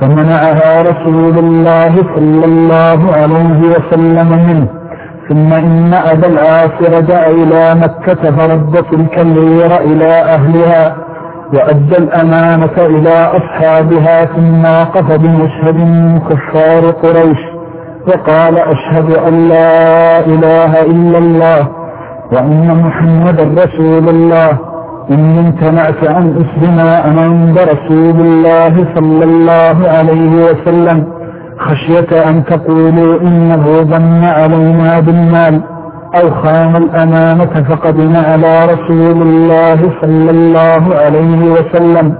فمنعها رسول الله صلى الله عليه وسلم منه. ثم إن أبا العاص رجع إلى مكة فرد تلك العير إلى أهلها وأدى الأمانة إلى أصحابها، ثم وقف بمشهد من كفار قريش وقال: أشهد أن لا إله إلا الله وأن محمدا رسول الله. إن امتنعت أن أسلم أنا عند رسول الله صلى الله عليه وسلم خشية أن تقولوا إنه ظن علينا بالمال أو خان الأمانة فقدم على رسول الله صلى الله عليه وسلم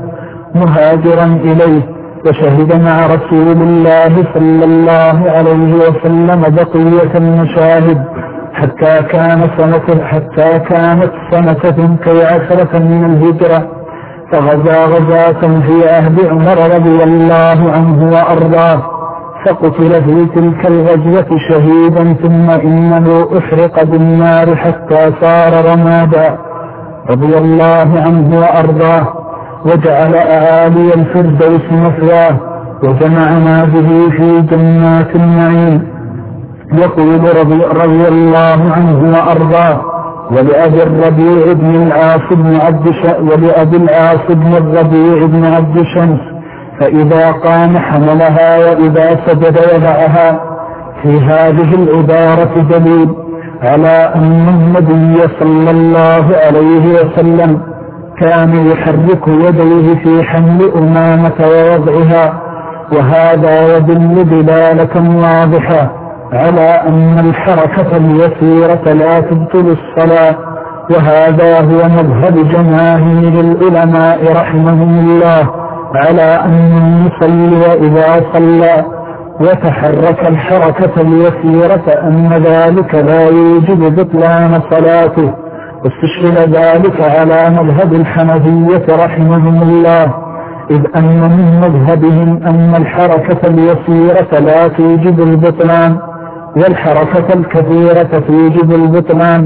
مهاجرا إليه، وشهد مع رسول الله صلى الله عليه وسلم بقية المشاهد حتى كان سنة حتى كانت سنة ثنتي عشرة من الهجرة، فغزا غزاة في عهد عمر رضي الله عنه وأرضاه، فقتل في تلك الغزوة شهيدا، ثم إنه أحرق بالنار حتى صار رمادا رضي الله عنه وأرضاه، وجعل أعالي الفردوس مثواه، وجمعنا به في جنات النعيم. يقول رضي, رضي الله عنه وأرضاه: ولأبي الربيع بن العاص بن عبد ولأبي العاص بن الربيع بن عبد شمس فإذا قام حملها وإذا سجد يضعها. في هذه العبارة دليل على أن النبي صلى الله عليه وسلم كان يحرك يديه في حمل أمامة ووضعها، وهذا يدل دلالة واضحة على أن الحركة اليسيرة لا تبطل الصلاة، وهذا هو مذهب جماهير العلماء رحمهم الله على أن المصلي إذا صلى وتحرك الحركة اليسيرة أن ذلك لا يوجب بطلان صلاته، واستشهد ذلك على مذهب الحنفية رحمهم الله، إذ أن من مذهبهم أن الحركة اليسيرة لا توجب البطلان والحركة الكثيرة توجب البطلان.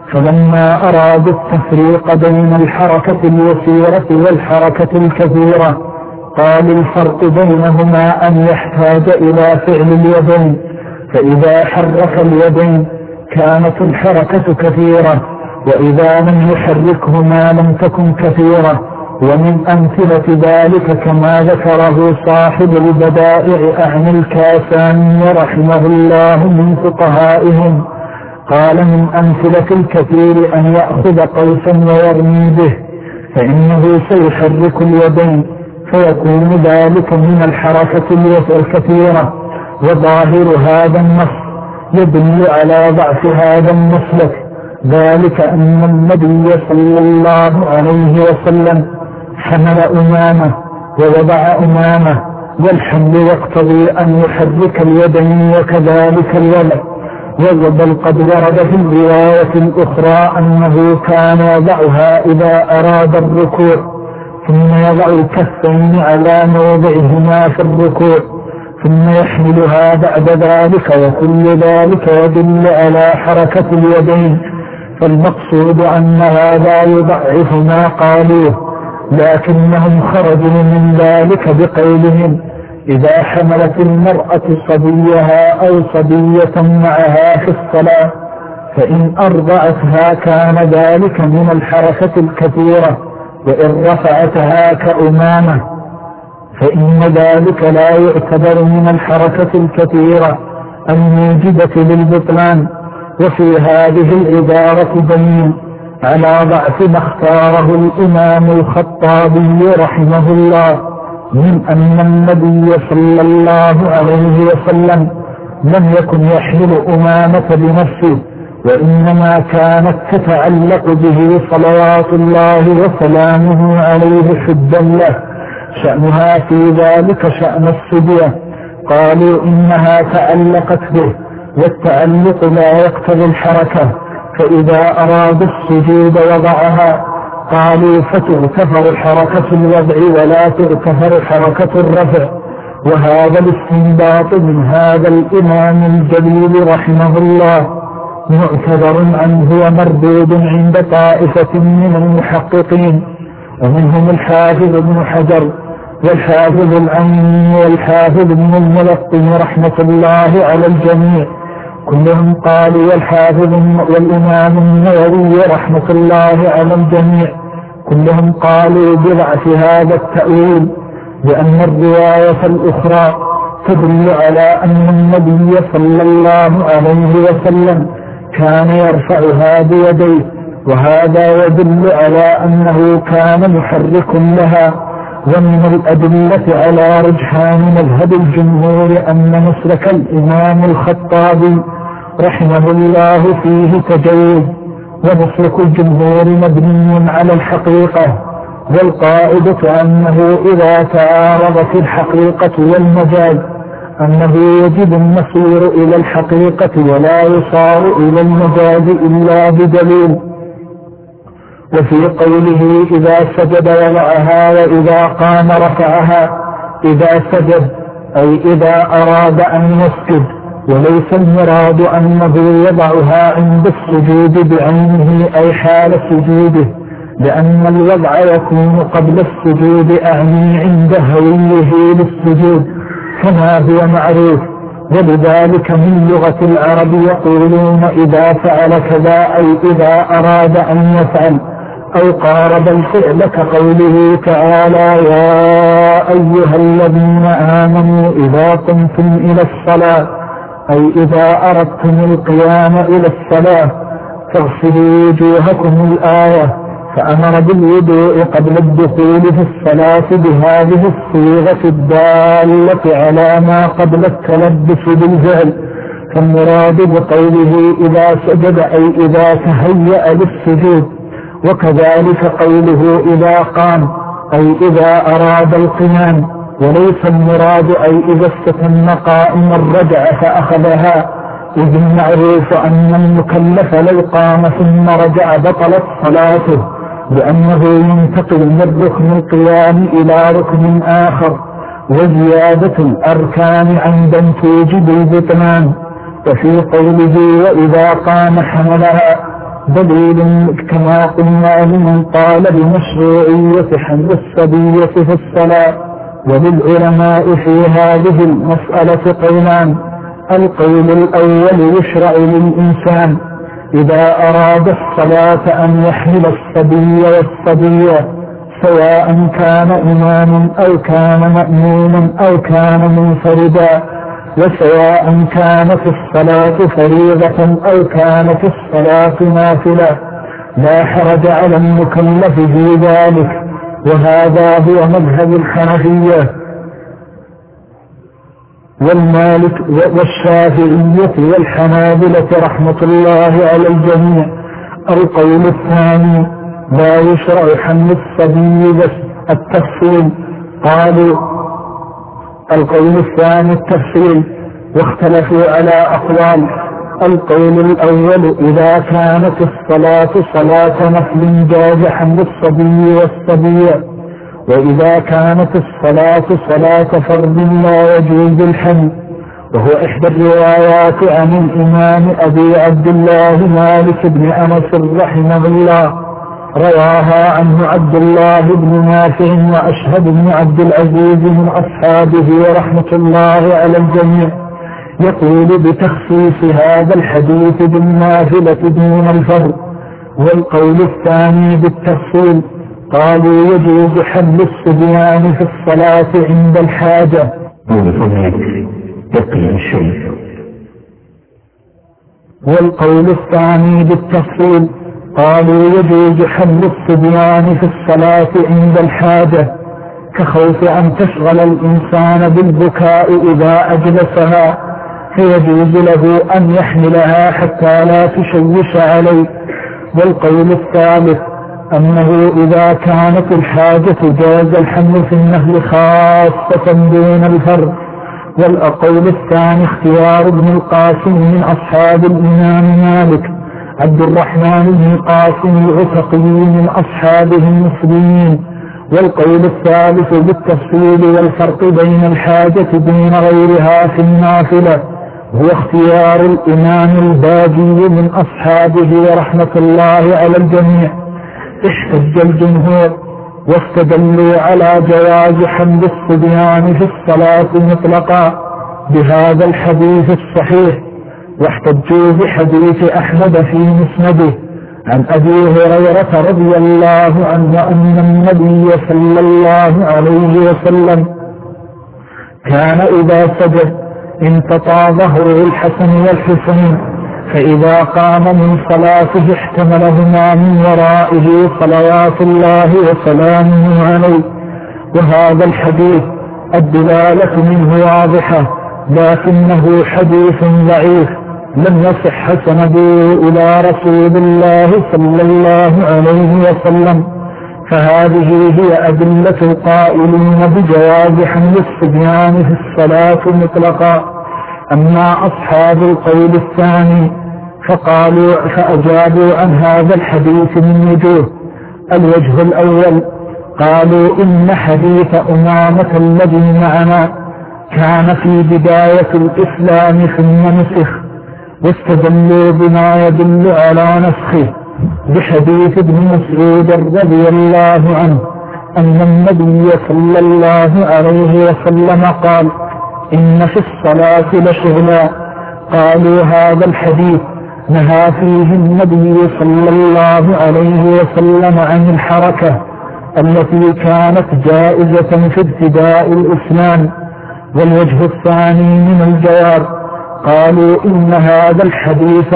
فلما أرادوا التفريق بين الحركة اليسيرة والحركة الكثيرة قال الفرق بينهما أن يحتاج إلى فعل اليدين، فإذا حرك اليدين كانت الحركة كثيرة، وإذا لم يحركهما لم تكن كثيرة. ومن أمثلة ذلك كما ذكره صاحب البدائع أعن الكاساني رحمه الله من فقهائهم، قال: من أمثلة الكثير أن يأخذ قوسا ويرمي به، فإنه سيحرك اليدين فيكون ذلك من الحركة الكثيرة. وظاهر هذا النص يدل على ضعف هذا المسلك، ذلك أن النبي صلى الله عليه وسلم حمل أمامه ووضع أمامه، والحمل يقتضي أن يحرك اليدين وكذلك الولد، بل قد ورد في الرواية الأخرى أنه كان يضعها إذا أراد الركوع، ثم يضع الكفين على موضعهما في الركوع ثم يحملها بعد ذلك، وكل ذلك يدل على حركة اليدين، فالمقصود أن هذا يضعف ما قالوه، لكنهم خرجوا من ذلك بقولهم إذا حملت المرأة صبيها أو صبية معها في الصلاة فإن أرضعتها كان ذلك من الحركة الكثيرة، وإن رفعتها كأمامة فإن ذلك لا يعتبر من الحركة الكثيرة الموجبة للبطلان. وفي هذه العبارة دليل على ضعف ما اختاره الإمام الخطابي رحمه الله من أن النبي صلى الله عليه وسلم لم يكن يحمل أمامة بنفسه، وإنما كانت تتعلق به صلوات الله وسلامه عليه حدا له، شأنها في ذلك شأن الصبية. قالوا إنها تعلقت به، والتعلق لا يقتضي الحركة، فإذا أراد السجود وضعها. قالوا فتغتفر حركة الوضع ولا تغتفر حركة الرفع. وهذا الاستنباط من هذا الإمام الجليل رحمه الله معتبر عنه ومردود عند طائفة من المحققين، ومنهم الحافظ ابن حجر والحافظ العين والحافظ ابن الملقن رحمة الله على الجميع، كلهم قالوا، والحافظ والإمام النووي رحمة الله على الجميع كلهم قالوا بضعف هذا التأويل، لأن الرواية الأخرى تدل على أن النبي صلى الله عليه وسلم كان يرفعها بيديه، وهذا يدل على أنه كان محرك لها. ومن الأدلة على رجحان مذهب الجمهور أن مسلك الإمام الخطابي رحمه الله فيه تجوز، ومسلك الجمهور مبني على الحقيقة، والقاعدة أنه إذا تعارضت الحقيقة والمجاز أنه يجب المصير إلى الحقيقة ولا يصار إلى المجاز إلا بدليل. وفي قوله إذا سجد وضعها وإذا قام رفعها، إذا سجد أي إذا أراد أن يسجد، وليس المراد أنه يضعها عند السجود بعينه أي حال سجوده، لأن الوضع يكون قبل السجود أعني عند هويه للسجود كما هو معروف. ولذلك من لغة العرب يقولون إذا فعل كذا أي إذا أراد أن يفعل، أو قارب الفعل كقوله تعالى يا أيها الذين آمنوا إذا قمتم إلى الصلاة أي إذا أردتم القيام إلى الصلاة فاغسلوا وجوهكم الآية، فأمر بالوضوء قبل الدخول في الصلاة بهذه الصيغة الدالة على ما قبل التلبس بالفعل. فالمراد بقوله إذا سجد أي إذا تهيأ للسجود، وكذلك قوله إذا قام أي إذا أراد القيام، وليس المراد أي إذا استتم قائما رجع فأخذها، إذ المعروف أن المكلف لو قام ثم رجع بطلت صلاته، لأنه ينتقل من ركن القيام إلى ركن آخر، وزيادة الأركان عند توجب البطلان. وفي قوله وإذا قام حملها دليل كما قلنا لمن قال بمشروعية حمل الصبية في الصلاة. وللعلماء في هذه المسألة قولان: القول الأول يشرع للإنسان إذا أراد الصلاة أن يحمل الصبي والصبية، سواء كان إماما أو كان مأموما أو كان منفردا، وسواء كانت الصلاة فريضة أو كانت الصلاة نافلة، لا حرج على المكلف في ذلك، وهذا هو مذهب الحنفية والمالك والشافعية والحنابلة رحمة الله على الجميع. القول الثاني لا يشرع حمل الصبي بس التفصيل. قالوا القول الثاني التفصيل، واختلفوا على أقوال، القول الأول: إذا كانت الصلاة صلاة نفل جاز حمل الصبي والصبية، وإذا كانت الصلاة صلاة فرض لا يجوز الحمل، وهو إحدى الروايات عن الإمام أبي عبد الله مالك بن أنس رحمه الله، رواها عنه عبد الله بن نافع وأشهب بن عبد العزيز من أصحابه ورحمة الله على الجميع، يقول بتخصيص هذا الحديث بالنافلة دون الفرض. والقول الثاني بالتفصيل، قالوا يجوز حمل الصبيان في الصلاة عند الحاجة. والقول الثاني بالتفصيل، قالوا يجوز حمل الصبيان في الصلاة عند الحاجة، كخوف أن تشغل الإنسان بالبكاء إذا أجلسها، فيجوز له أن يحملها حتى لا تشوش عليه. والقول الثالث أنه إذا كانت الحاجة جاز الحمل في النهل خاصة دون الفرد. والقول الثاني اختيار ابن القاسم من أصحاب الإمام مالك، عبد الرحمن بن القاسم العتقي من أصحابه المسلمين. والقول الثالث بالتفصيل والفرق بين الحاجة دون غيرها في النافلة، هو اختيار الإمام الباجي من أصحابه ورحمة الله على الجميع. احتج الجمهور واستدلوا على جواز حمل الصبيان في الصلاة مطلقا بهذا الحديث الصحيح، واحتجوا بحديث أحمد في مسنده عن أبي هريرة رضي الله عنه أن النبي صلى الله عليه وسلم كان إذا سجد انتطى ظهره الحسن والحسين، فإذا قام من صلاته احتملهما من ورائه صلوات الله وسلامه عليه. وهذا الحديث الدلالة منه واضحة، لكنه حديث ضعيف لم يصح سنده إلى رسول الله صلى الله عليه وسلم، فهذه هي أدلة القائلين بجواز حمل الصبيان في الصلاة مطلقا. أما أصحاب القول الثاني فقالوا فأجابوا عن هذا الحديث من وجوه. الوجه الأول، قالوا إن حديث أمامة الذي معنا كان في بداية الإسلام ثم نسخ، واستدلوا بما يدل على نسخه بحديث ابن مسعود رضي الله عنه أن النبي صلى الله عليه وسلم قال: إن في الصلاة لشغلا. قالوا هذا الحديث نهى فيه النبي صلى الله عليه وسلم عن الحركة التي كانت جائزة في ابتداء الإسلام. والوجه الثاني من الجواب، قالوا إن هذا الحديث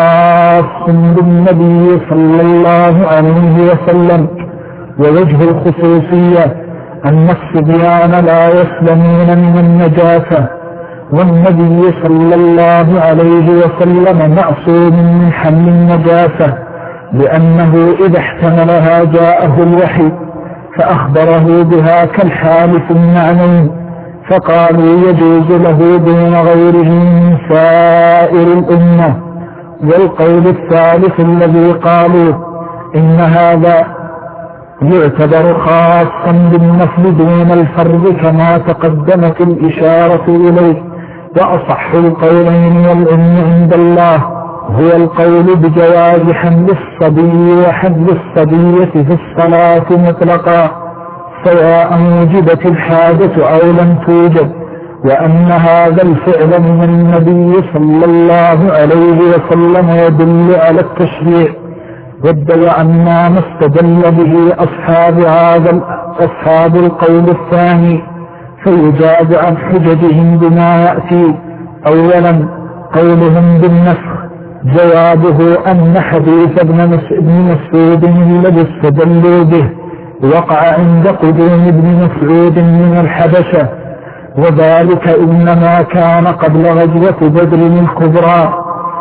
خاص بالنبي صلى الله عليه وسلم. ووجه الخصوصية أن الصبيان لا يسلمون من النجاسة، والنبي صلى الله عليه وسلم معصوم من حمل النجاسة، لأنه إذا احتملها جاءه الوحي فأخبره بها كالحال في المعنى، فقالوا يجوز له دون غيره من سائر الأمة. والقول الثالث الذي قالوا إن هذا يعتبر خاصا بالنفل دون الفرض كما تقدمت الإشارة إليه. وأصح القولين والعلم عند الله هو القول بجواز حمل الصبي وحمل الصبية في الصلاة مطلقا، سواء وجدت الحاجة أو لم توجد، وأن هذا الفعل من النبي صلى الله عليه وسلم يدل على التشريع، وادعى أن ما استدل به أصحاب هذا أصحاب القول الثاني، فيجاب عن حججهم بما يأتي. أولا قولهم بالنسخ، جوابه أن حديث ابن مسعود الذي استدلوا به وقع عند قدوم ابن مسعود من الحبشة، وذلك إنما كان قبل غزوة بدر الكبرى.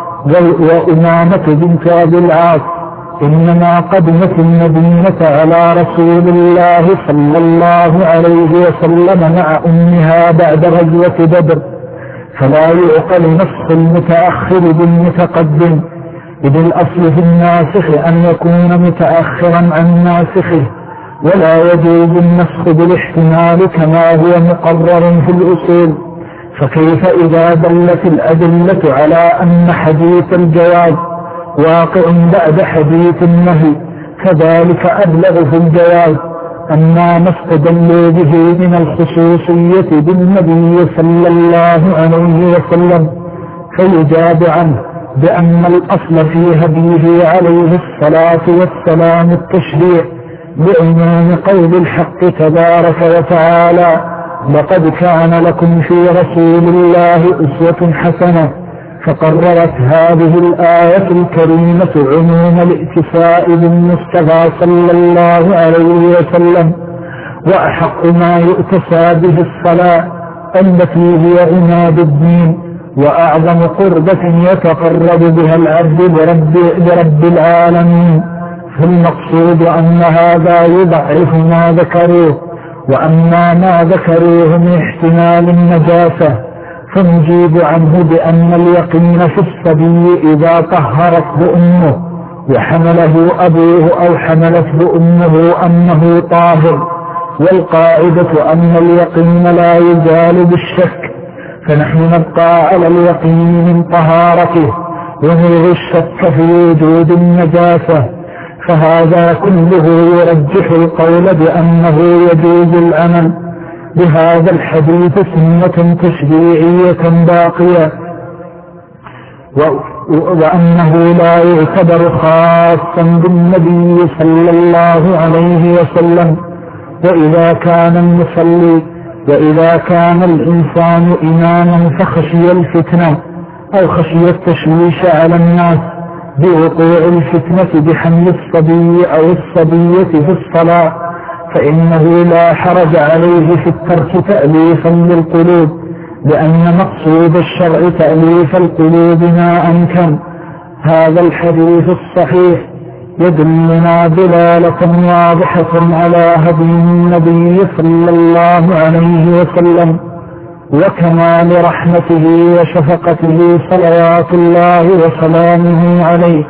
وأمامة بنت أبي العاص إنما قدمت المدينة على رسول الله صلى الله عليه وسلم مع أمها بعد غزوة بدر، فلا يعقل نسخ المتأخر بالمتقدم، إذ الأصل في الناسخ أن يكون متأخرا عن ناسخه، ولا يجوز النسخ بالاحتمال كما هو مقرر في الأصول. فكيف إذا دلت الأدلة على أن حديث الجواز واقع بعد حديث النهي، كذلك أبلغ في الجواز أما ما استدلوا به من الخصوصية بالنبي صلى الله عليه وسلم، فيجاب عنه بأن الأصل في هديه عليه الصلاة والسلام التشريع، بعموم قول الحق تبارك وتعالى: لقد كان لكم في رسول الله أسوة حسنة. فقررت هذه الآية الكريمة عموم الاكتفاء بالمصطفى صلى الله عليه وسلم، وأحق ما يؤتسى به الصلاة التي هي عماد الدين وأعظم قربة يتقرب بها العبد لرب, لرب العالمين. فالمقصود أن هذا يضعف ما ذكروه، وأما ما ذكروه من احتمال النجاسة فنجيب عنه بأن اليقين في الصبي إذا طهرته أمه وحمله أبوه أو حملته أمه أنه طاهر، والقاعدة أن اليقين لا يزال بالشك، فنحن نبقى على اليقين من طهارته ونلغي الشك في وجود النجاسة. فهذا كله يرجح القول بأنه يجوز العمل بهذا الحديث سنة تشريعية باقية، وأنه لا يعتبر خاصا بالنبي صلى الله عليه وسلم. وإذا كان المصلي وإذا كان الإنسان إماما فخشي الفتنة أو خشي التشويش على الناس بوقوع الفتنة بحمل الصبي أو الصبية في الصلاة، فإنه لا حرج عليه في الترك تأليفا للقلوب، لأن مقصود الشرع تأليف القلوب ما أمكن. هذا الحديث الصحيح يدلنا دلالة واضحة على هدي النبي صلى الله عليه وسلم وكمال رحمته وشفقته صلوات الله وسلامه عليه،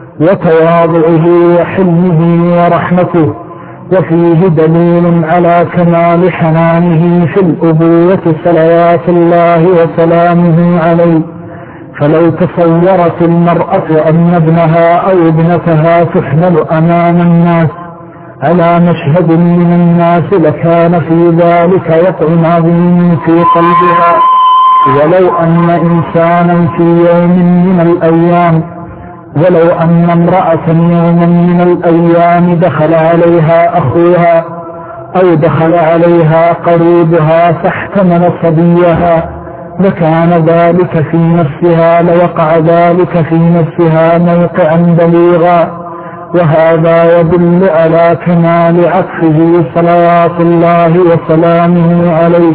وتواضعه وحلمه ورحمته، وفيه دليل على كمال حنانه في الأبوة صلوات الله وسلامه عليه. فلو تصورت المرأة أن ابنها أو ابنتها تحمل أمام الناس على مشهد من الناس لكان في ذلك وقع عظيم في قلبها. ولو أن إنسانا في يوم من الأيام ولو أن امرأة يوما من الأيام دخل عليها أخوها أو دخل عليها قريبها فاحتمل صبيها لكان ذلك في نفسها لوقع ذلك في نفسها موقعا بليغا، وهذا يدل على كمال عطفه صلوات الله وسلامه عليه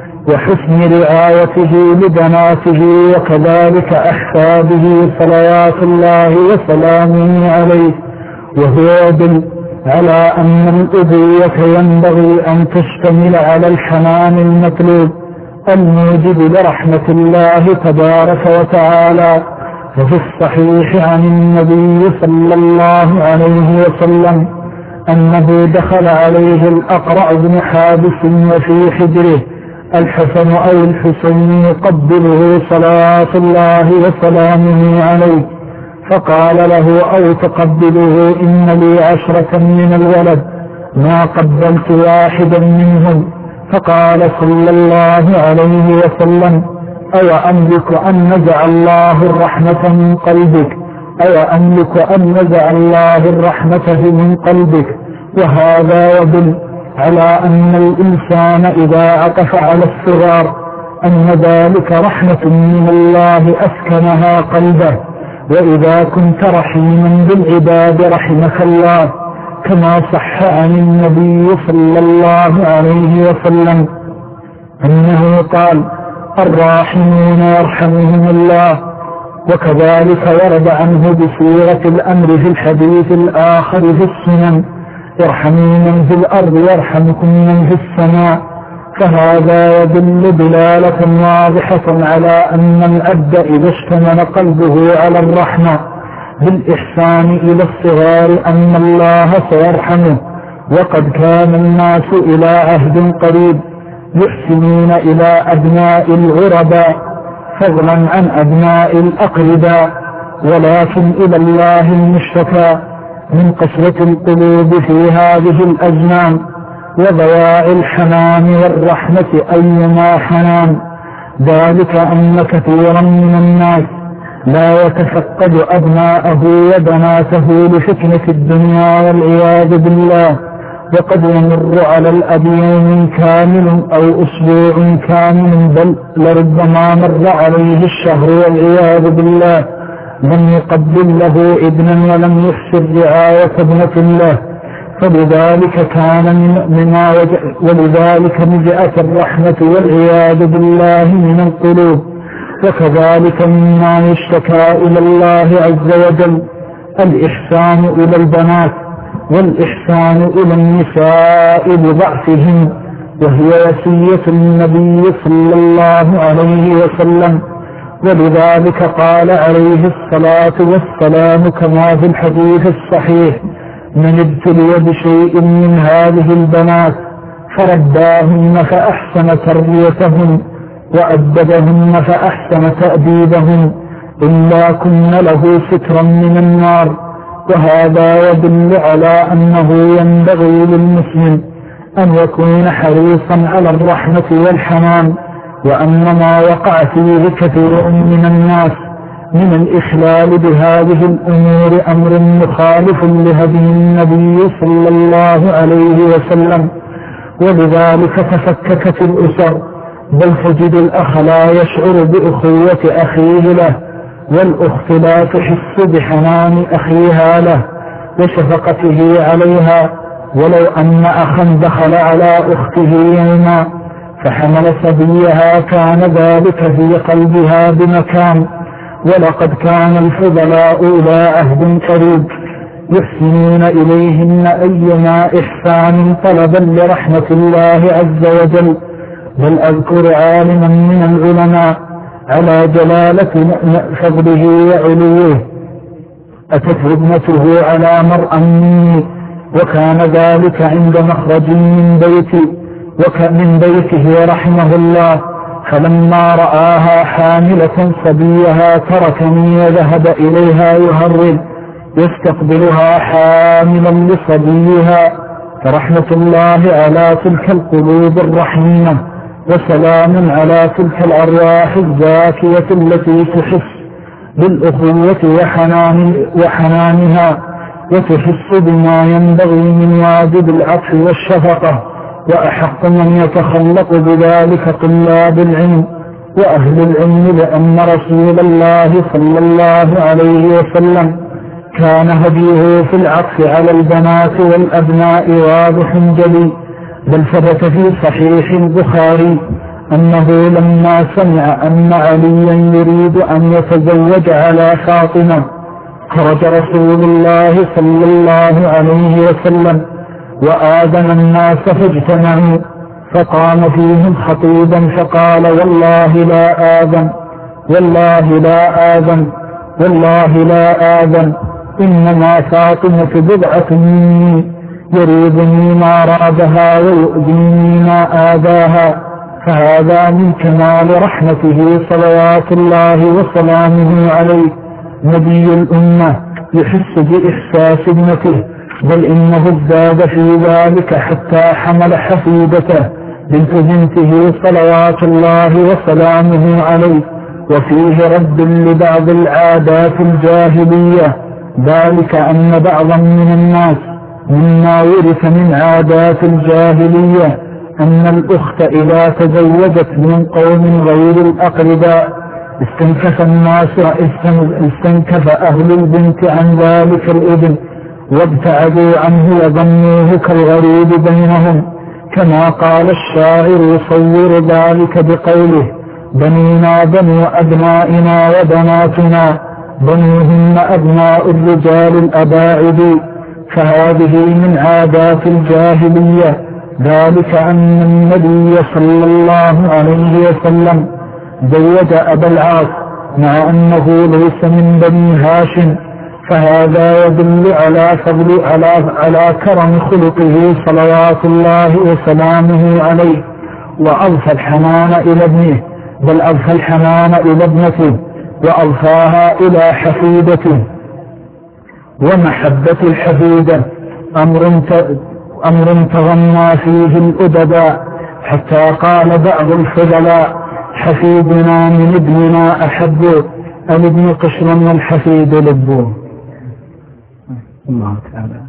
وحسن رعايته لبناته وكذلك أحفاده صلوات الله وسلامه عليه. وهو يدل على أن الأبوة ينبغي أن تشتمل على الحنان المطلوب الموجب لرحمة الله تبارك وتعالى. وفي الصحيح عن النبي صلى الله عليه وسلم أنه دخل عليه الأقرع بن حابس وفي حجره الحسن أو الحسين يقبله صلوات الله وسلامه عليه، فقال له: أو تقبله إن لي عشرة من الولد ما قبلت واحدا منهم. فقال صلى الله عليه وسلم: أو أملك أن نزع الله الرحمة من قلبك أو أملك أن نزع الله الرحمة من قلبك. وهذا يدل على أن الإنسان إذا عطف على الصغار أن ذلك رحمة من الله أسكنها قلبه. وإذا كنت رحيما بالعباد رحمك الله، كما صح عن النبي صلى الله عليه وسلم أنه قال: الراحمون يرحمهم الله. وكذلك ورد عنه بصيغة الأمر في الحديث الآخر في السنن: ارحموا من في الأرض يرحمكم من في السماء. فهذا يدل دلالة واضحة على أن العبد إذا اشتمل قلبه على الرحمة بالإحسان إلى الصغار أن الله سيرحمه. وقد كان الناس إلى عهد قريب يحسنون إلى أبناء الغرباء فضلا عن أبناء الأقرباء، ولكن إلى الله المشتكى من قسوة القلوب في هذه الأزمان وضواء الحنان والرحمة أيما حنان. ذلك أن كثيرا من الناس لا يتفقد أبناءه وبناته لفتنة الدنيا والعياذ بالله، وقد يمر على الأب يوم كامل أو أسبوع كامل، بل لربما مر عليه الشهر والعياذ بالله لم يقبل له ابنا ولم يحسن رعاية ابنة له. فلذلك كان مما ولذلك نزعت الرحمة والعياذ بالله من القلوب. وكذلك مما يشتكى إلى الله عز وجل الإحسان إلى البنات والإحسان إلى النساء بضعفهم، وهي وصية النبي صلى الله عليه وسلم. ولذلك قال عليه الصلاة والسلام كما في الحديث الصحيح: من ابتلي بشيء من هذه البنات فرباهن فأحسن تربيتهن وأدبهن فأحسن تأديبهن إلا كن له سترا من النار. وهذا يدل على أنه ينبغي للمسلم أن يكون حريصا على الرحمة والحنان، وأن ما وقع فيه كثير من الناس من الإخلال بهذه الأمور أمر مخالف لهدي النبي صلى الله عليه وسلم. ولذلك تفككت الأسر، بل تجد الأخ لا يشعر بأخوة أخيه له، والأخت لا تحس بحنان أخيها له وشفقته عليها. ولو أن أخا دخل على أخته يوما فحمل صبيها كان ذلك في قلبها بمكان. ولقد كان الفضلاء إلى عهد قريب يحسنون إليهن أيما إحسان طلبا لرحمة الله عز وجل. بل أذكر عالما من العلماء على جلالة فضله وعلوه أتت ابنته على مرأى مني، وكان ذلك عند مخرج من بيتي ومن بيته رحمه الله، فلما رآها حاملة صبيها تركني وذهب إليها يهرب يستقبلها حاملا لصبيها. فرحمة الله على تلك القلوب الرحيمة، وسلام على تلك الأرواح الزاكية التي تحس بالأخوة وحنان وحنانها، وتحس بما ينبغي من واجب العطف والشفقة. وأحق من يتخلق بذلك طلاب العلم وأهل العلم، لأن رسول الله صلى الله عليه وسلم كان هديه في العطف على البنات والأبناء واضح جلي. بل ثبت في صحيح البخاري أنه لما سمع أن عليا يريد أن يتزوج على فاطمة خرج رسول الله صلى الله عليه وسلم وآذن الناس فاجتمعوا، فقام فيهم خطيبا فقال: والله لا آذن والله لا آذن والله لا آذن إنما فاطمة بضعة مني يريدني ما رادها ويؤذيني ما آذاها. فهذا من كمال رحمته صلوات الله وسلامه عليه. نبي الأمة يحس بإحساس ابنته، بل إنه ازداد في ذلك حتى حمل حفيدته بنت بنته صلوات الله وسلامه عليه. وفيه رد لبعض العادات الجاهلية، ذلك أن بعضا من الناس مما ورث من عادات الجاهلية أن الأخت إذا تزوجت من قوم غير الأقرباء استنكف الناس استنكف أهل البنت عن ذلك الابن وابتعدوا عنه وظنوه كالغريب بينهم، كما قال الشاعر يصور ذلك بقوله: بنينا بنو أبنائنا وبناتنا بنوهن أبناء الرجال الأباعد. فهذه من عادات الجاهلية ذلك أن النبي صلى الله عليه وسلم زوج أبا العاص مع أنه ليس من بني هاشم، فهذا يدل على فضل على على كرم خلقه صلوات الله وسلامه عليه، وأضفى الحنان إلى ابنه، بل أضفى الحنان إلى ابنته وأضفاها إلى حفيدته. ومحبة الحفيدة أمر أمر تغنى فيه الأدباء، حتى قال بعض الفضلاء: حفيدنا من ابننا أحب، الابن قشر والحفيد لبه. الله تعالى.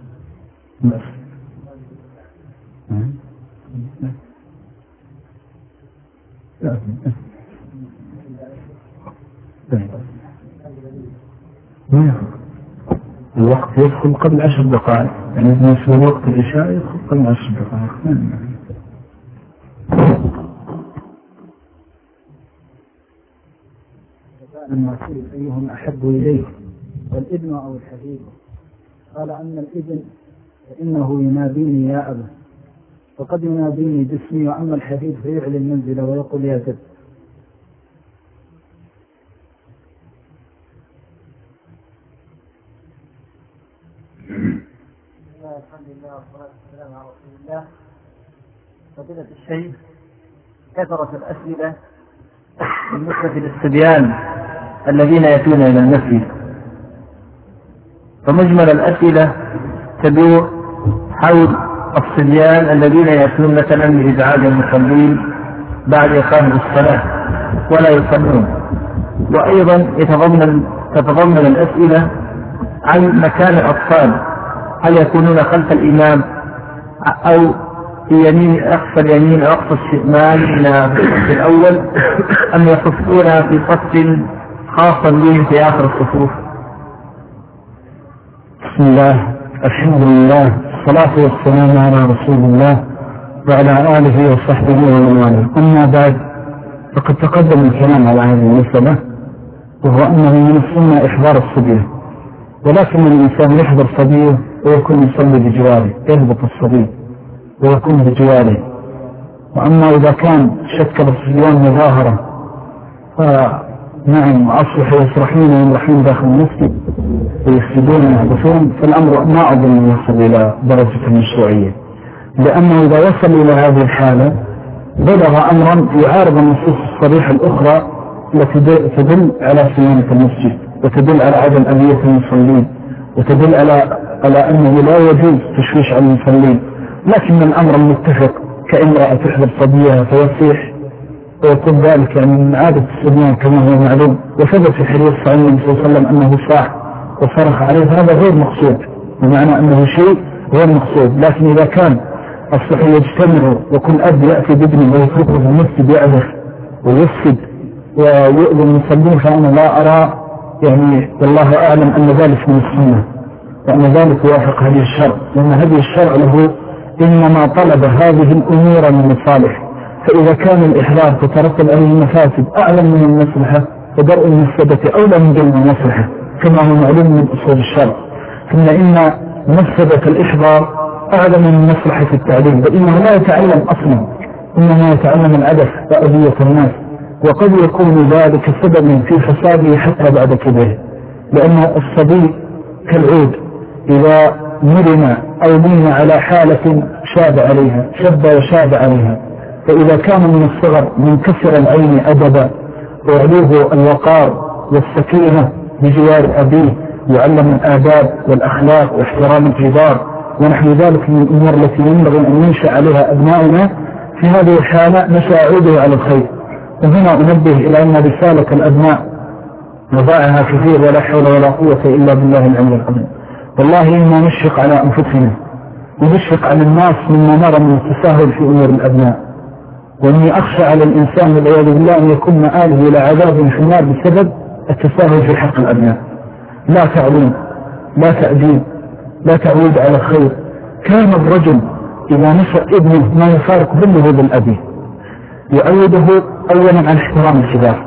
الوقت يدخل قبل عشر دقائق، يعني بالنسبة لوقت العشاء يدخل قبل عشر دقائق. المسيح أيهم أحب إليه، الابن أو الحفيد؟ قال: أن الابن فإنه يناديني يا أبا، وقد يناديني باسمي، وأما الحفيد فيعلي المنزل ويقول يا جد. الحمد لله والصلاة والسلام على رسول الله. فضيلة الشيخ، كثرت الأسئلة بالنسبة للصبيان الذين يأتون إلى المسجد، فمجمل الأسئلة تدور حول الصبيان الذين يأتون مثلا لإزعاج المصلين بعد إقامة الصلاة ولا يصلون، وأيضا يتضمن تتضمن الأسئلة عن مكان الأطفال، هل يكونون خلف الإمام أو في يمين أقصى اليمين أو أقصى الشمال في الصف الأول، أم يصفون في صف خاصا بهم في آخر الصفوف؟ بسم الله، الحمد لله، الصلاة والسلام على رسول الله وعلى آله وصحبه ومن والاه. أما بعد، فقد تقدم الكلام على هذه المسألة، وهو أنه من السنة إحضار الصبية، ولكن الإنسان يحضر صبيه ويكون يصلي بجواره، يهبط الصبي ويكون بجواره. وأما إذا كان شكل الصبيان مظاهرة فنعم أصلح يسرحين ويمرحين داخل المسجد ويفسدون ويحدثون، فالأمر ما أظن يصل إلى درجة المشروعية، لأنه إذا وصل إلى هذه الحالة بلغ أمرا يعارض النصوص الصريحة الأخرى التي تدل على صيانة المسجد وتدل على عدم أذية المصلين وتدل على على أنه لا يجوز تشويش على المصلين. لكن الأمر المتفق كامرأة تحضر صبيها فيصيح ويكون ذلك يعني من عادة الصبيان كما هو معلوم، وثبت في حديث صلى الله عليه وسلم أنه صاح وصرخ عليه، هذا غير مقصود، بمعنى أنه شيء غير مقصود. لكن إذا كان الصحي يجتمع وكل أب يأتي بابنه ويتركه في المسجد يعذف ويفسد ويؤذي المصلين، فأنا لا أرى يعني والله أعلم أن ذلك من السنة، وأن ذلك يوافق هذه الشرع، لأن هذه الشرع له إنما طلب هذه الأمور من المصالح، فإذا كان الإحضار تترتب عليه المفاسد أعلم من المصلحة ودرء المفسدة أولى من جلب المصلحة كما هو معلوم من أصول الشرع، ثم إن مفسدة الإحضار أعلم من مصلحة التعليم، فإنه لا يتعلم أصلا، إنما يتعلم العبث وأذية الناس، وقد يكون ذلك سببا في فساده حتى بعد كبره، لأن الصبي كالعود إذا مرن أو من على حالة شاب عليها شب وشاب عليها، فإذا كان من الصغر منكسر العين أدبا وعليه الوقار والسكينة بجوار أبيه، يعلم الآداب والأخلاق واحترام الجدار ونحو ذلك من الأمور التي ينبغي أن ينشأ عليها أبنائنا، في هذه الحالة نساعده على الخير. وهنا أنبه إلى أن رسالة الأبناء وضعها كثير ولا حول ولا قوة إلا بالله العلي العظيم. والله إنا نشفق على أنفسنا ونشفق على الناس مما نرى من التساهل في أمور الأبناء، وإني أخشى على الإنسان والعياذ بالله أن يكون مآله إلى عذاب في النار بسبب التساهل في حق الأبناء. لا تعليم، لا تأديب، لا تعويد على الخير. كان الرجل إذا نشأ ابنه ما يفارق ظله بالأبي، يعوده أولا على احترام الكبار،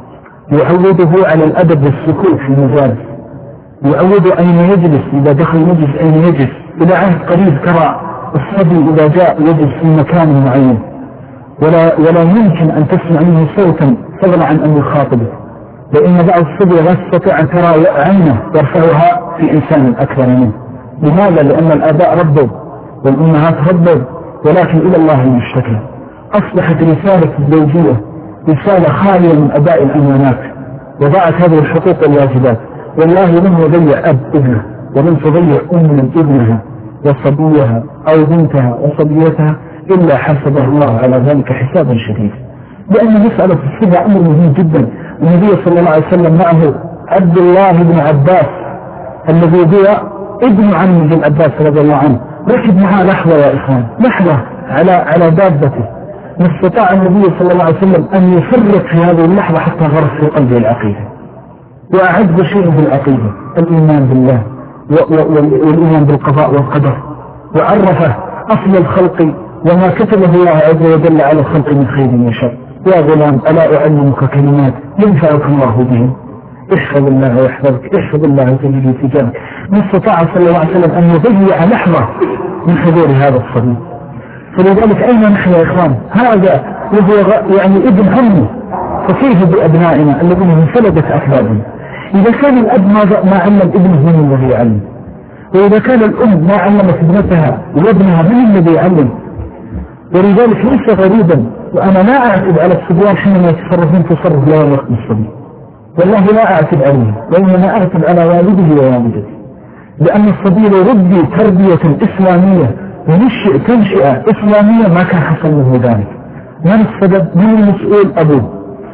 يعوده على الأدب والسكوت في المجالس، يعوده أين يجلس، إذا دخل مجلس أين يجلس، إلى عهد قريب ترى الصبي إذا جاء يجلس في مكان معين ولا, ولا يمكن أن تسمع منه صوتا فضلا عن أن يخاطبه، لأن بعض الصبي لا تستطيع أن ترى عينه يرفعها في إنسان أكثر منه. لماذا؟ لأن الآباء ربوا والأمهات ربوا، ولكن إلى الله المشتكى. أصبحت رسالة الزوجية رسالة خالية من أداء الأمانات وضاعت هذه الحقوق والواجبات. والله لن يضيع أب ابنه، ولن تضيع أم ابنها وصبيها أو بنتها وصبيتها إلا حسبه الله على ذلك حسابا شديدا، لأن مسألة الصبا أمر مهم جدا. النبي صلى الله عليه وسلم معه عبد الله بن عباس الذي هو ابن عم بن عباس رضي الله عنه، ركب معه لحظة يا إخوان، لحظة على على دابته، ما استطاع النبي صلى الله عليه وسلم أن يفرق في هذه اللحظة حتى غرس في قلبه العقيدة، وأعد شيء في العقيدة الإيمان بالله والإيمان بالقضاء والقدر، وعرفه أصل الخلق وما كتبه الله عز وجل على الخلق من خير وشر. يا غلام ألا أعلمك كلمات ينفعك الله بهم، احفظ الله ويحفظك، احفظ الله وتجد تجاهك. ما استطاع صلى الله عليه وسلم أن يضيع لحظة من حضور هذا الصبي. فلذلك أين نحن يا إخوان؟ هذا وهو يعني ابن عمه، فكيف بأبنائنا الذين انفلدت أكبادهم؟ إذا كان الأب ما علم ابنه من الذي يعلم، وإذا كان الأم ما علمت ابنتها وابنها من الذي يعلم. ولذلك ليس غريبا، وأنا لا أعتب على الصبيان حينما يتصرفون تصرف لا يليق بالصبي، والله لا أعتب عليه، وإنما أعتب على والده ووالدته، لأن الصبي لو ربي تربية إسلامية ونشئ تنشئة إسلامية ما كان حصل له ذلك. من السبب؟ من المسؤول؟ أبوه.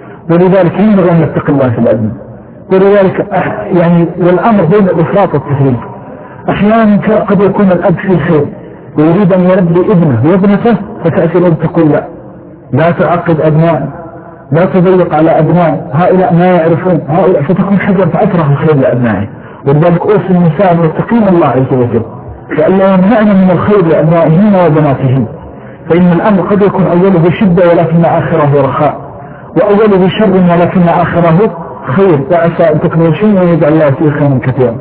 ولذلك ينبغي أن يتقي الله في الأبناء. ولذلك يعني والأمر بين الإفراط والتفريط. أحيانا قد يكون الأب في الخير ويريد أن يربي ابنه وابنته، فتأتي الأب تقول لا لا تعقد أبناء، لا تضيق على أبناء، هؤلاء ما يعرفون، هؤلاء فتكون حجر فأكره الخير لأبنائه. ولذلك أوصي النساء ويتقين الله عز وجل فألا يمنعنا من الخير لأبنائهن وبناتهن، فإن الأمر قد يكون أوله بشدة ولكن آخره رخاء، وأوله بشر ولكن آخره خير، وعسى أن تكرهوا شيئا ويجعل الله فيه خيرا كثيرا.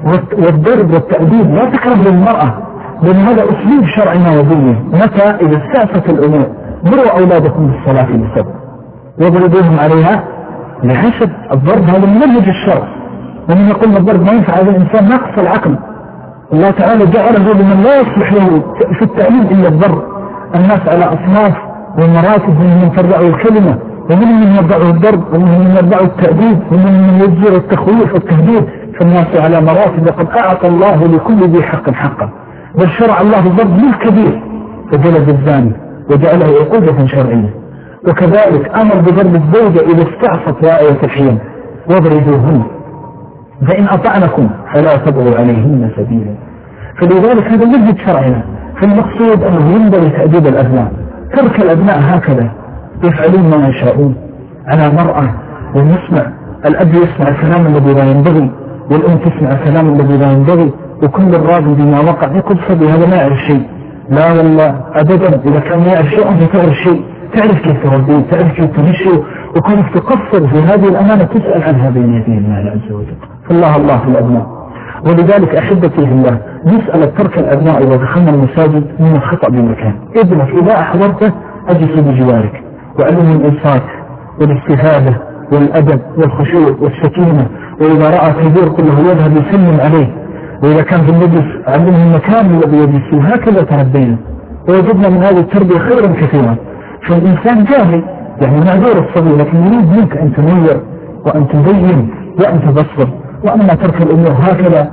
والضرب والتأديب لا تكره للمرأة، لأن هذا أسلوب شرعنا وديني. متى؟ إذا استعفت الأمور مروا أولادكم بالصلاة لسبب واضربوهم عليها لحسب. الضرب هذا من منهج الشرع، ومن يقول الضرب ما ينفع هذا الإنسان ناقص العقل. الله تعالى جعله لمن لا يصلح له في التعليم إلا الضرب. الناس على أصناف ومراتب، من من ترضعوا الكلمة، ومن من يرضعوا الضرب، ومن من يرضعوا التأديب، ومن من يجزر التخويف والتهديد. فالناس على مراتب، لقد أعطى الله لكل ذي حق حقا، بل شرع الله الضرب للكبير فجلد الزاني وجعله عقوبة شرعية. وكذلك أمر بضرب الزوجة إذا استعصت رائية الحين واضربوهن، فإن أطعنكم فلا تبغوا عليهن سبيلا. فلذلك هذا منهج شرعنا. فالمقصود أنه ينبغي تأديب الأبناء، ترك الأبناء هكذا يفعلون ما يشاءون على مرأة، ونسمع الأب يسمع الكلام الذي لا ينبغي، والأم تسمع الكلام الذي لا ينبغي، وكل الراضي بما وقع يقول صبي هذا ما يعرف شيء. لا والله أبدا، إذا كان يعرف شيء أنت تعرف شيء، تعرف كيف تربيه، تعرف كيف تمشيه، وكونك تقصر في هذه الأمانة تسأل عنها بين يدي الله عز وجل. فالله الله في الأبناء. ولذلك أحبتي في الله، مسألة ترك الأبناء إذا دخلنا المساجد من الخطأ بمكان. ابنك إذا أحضرته أجلس بجوارك، وعلم الإنصات والاستفادة والأدب والخشوع والسكينة، وإذا رأى كبير كله يذهب يسلم عليه، وإذا كان في المجلس علمه المكان الذي يجلس فيه. هكذا تربينا ووجدنا من هذه التربية خيرا كثيرا. فالإنسان جاهل يعني معذور الصغير، لكن يريد منك أن تنير وأن تبين وأن تبصر. وأما ترك الأمور هكذا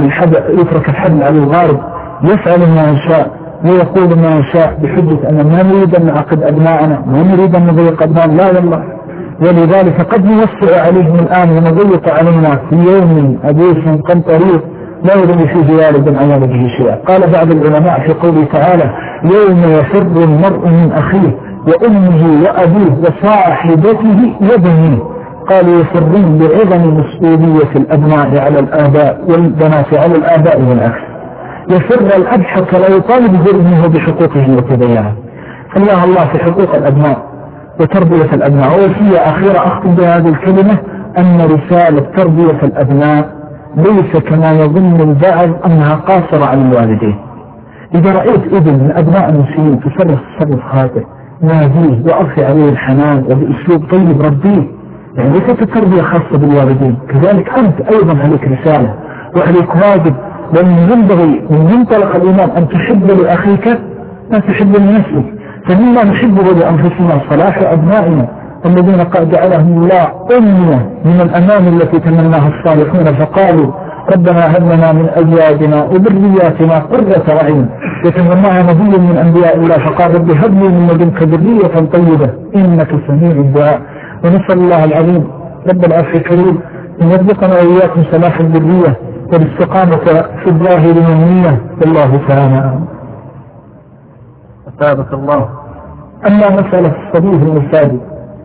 يترك الحبل على الغارب، يفعل ما يشاء ويقول ما يشاء بحجة أن ما نريد أن نعقد أبناءنا، ما نريد أن نضيق أبناءنا. لا والله. ولذلك قد نوسع عليهم الآن ونضيق علينا في يوم أبيس قمطرير لا يرمي فيه والد عن والده شيئا. قال بعض العلماء في قوله تعالى يوم يفر المرء من أخيه وأمه وأبيه وصاحبته وبنيه، قالوا يفرون بعظم مسؤولية الأبناء على الآباء والبنات على الآباء والعكس. يفر الأب حتى لا يطالب ابنه بحقوقه وتضيعها. فالله الله في حقوق الأبناء وتربية الأبناء. وفي أخيرا أختم بهذه الكلمة أن رسالة تربية الأبناء ليس كما يظن البعض أنها قاصرة عن الوالدين. إذا رأيت ابن من أبناء المسلمين تصرف تصرف خاطئ ناديه وأرفع عليه الحنان وبأسلوب طيب ربيه، يعني ليست التربية خاصة بالوالدين، كذلك أنت أيضا عليك رسالة وعليك واجب، لأن ينبغي من منطلق الإيمان أن تحب لأخيك ما تحب لنفسك. فمما نحبه لأنفسنا صلاح أبنائنا الذين قد جعلهم الله أمة من الأمان التي تمناها الصالحون فقالوا ربنا هب لنا من أزواجنا وذرياتنا قرة أعين، يتمناها نبي من أنبياء الله فقال رب هب لي من لدنك ذرية طيبة إنك سميع الدعاء. ونسأل الله العظيم رب العرش الكريم أن يرزقنا وإياكم سلاح الذرية والاستقامة في الظاهر والنية، والله تعالى أثابك الله. أما مسألة الصبي في المساجد،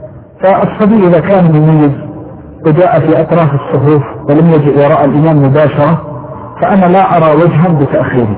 فالصبي إذا كان مميز وجاء في أطراف الصفوف ولم يجئ وراء الإمام مباشرة فأنا لا أرى وجها بتأخيره،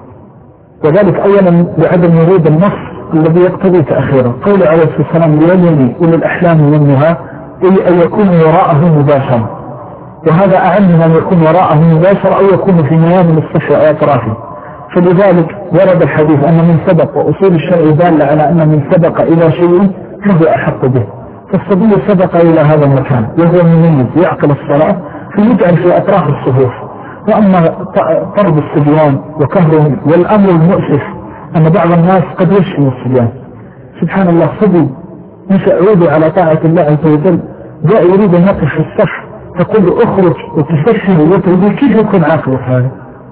وذلك أولا لعدم ورود النص الذي يقتضي تأخيره. قول عليه الصلاة والسلام لولي أولي الأحلام والنهى أي أن يكون وراءه مباشرة، وهذا أعم من أن يكون وراءه مباشرة أو يكون في ميامن الصف وأطرافه. فلذلك ورد الحديث أن من سبق، وأصول الشرع دالة على أن من سبق إلى شيء فهو أحق به، فالصبي سبق إلى هذا المكان وهو مميز يعقل الصلاة فيجعل في أطراف الصفوف. وأما طرد الصبيان وكهرهم والأمر المؤسف أن بعض الناس قد يشفي الصبيان، سبحان الله صبي مش أعود على طاعة الله عز وجل جاء يريد أن يقف في الصف تقول له اخرج وتستشهر وتقول كيف يكون عاقبة هذا؟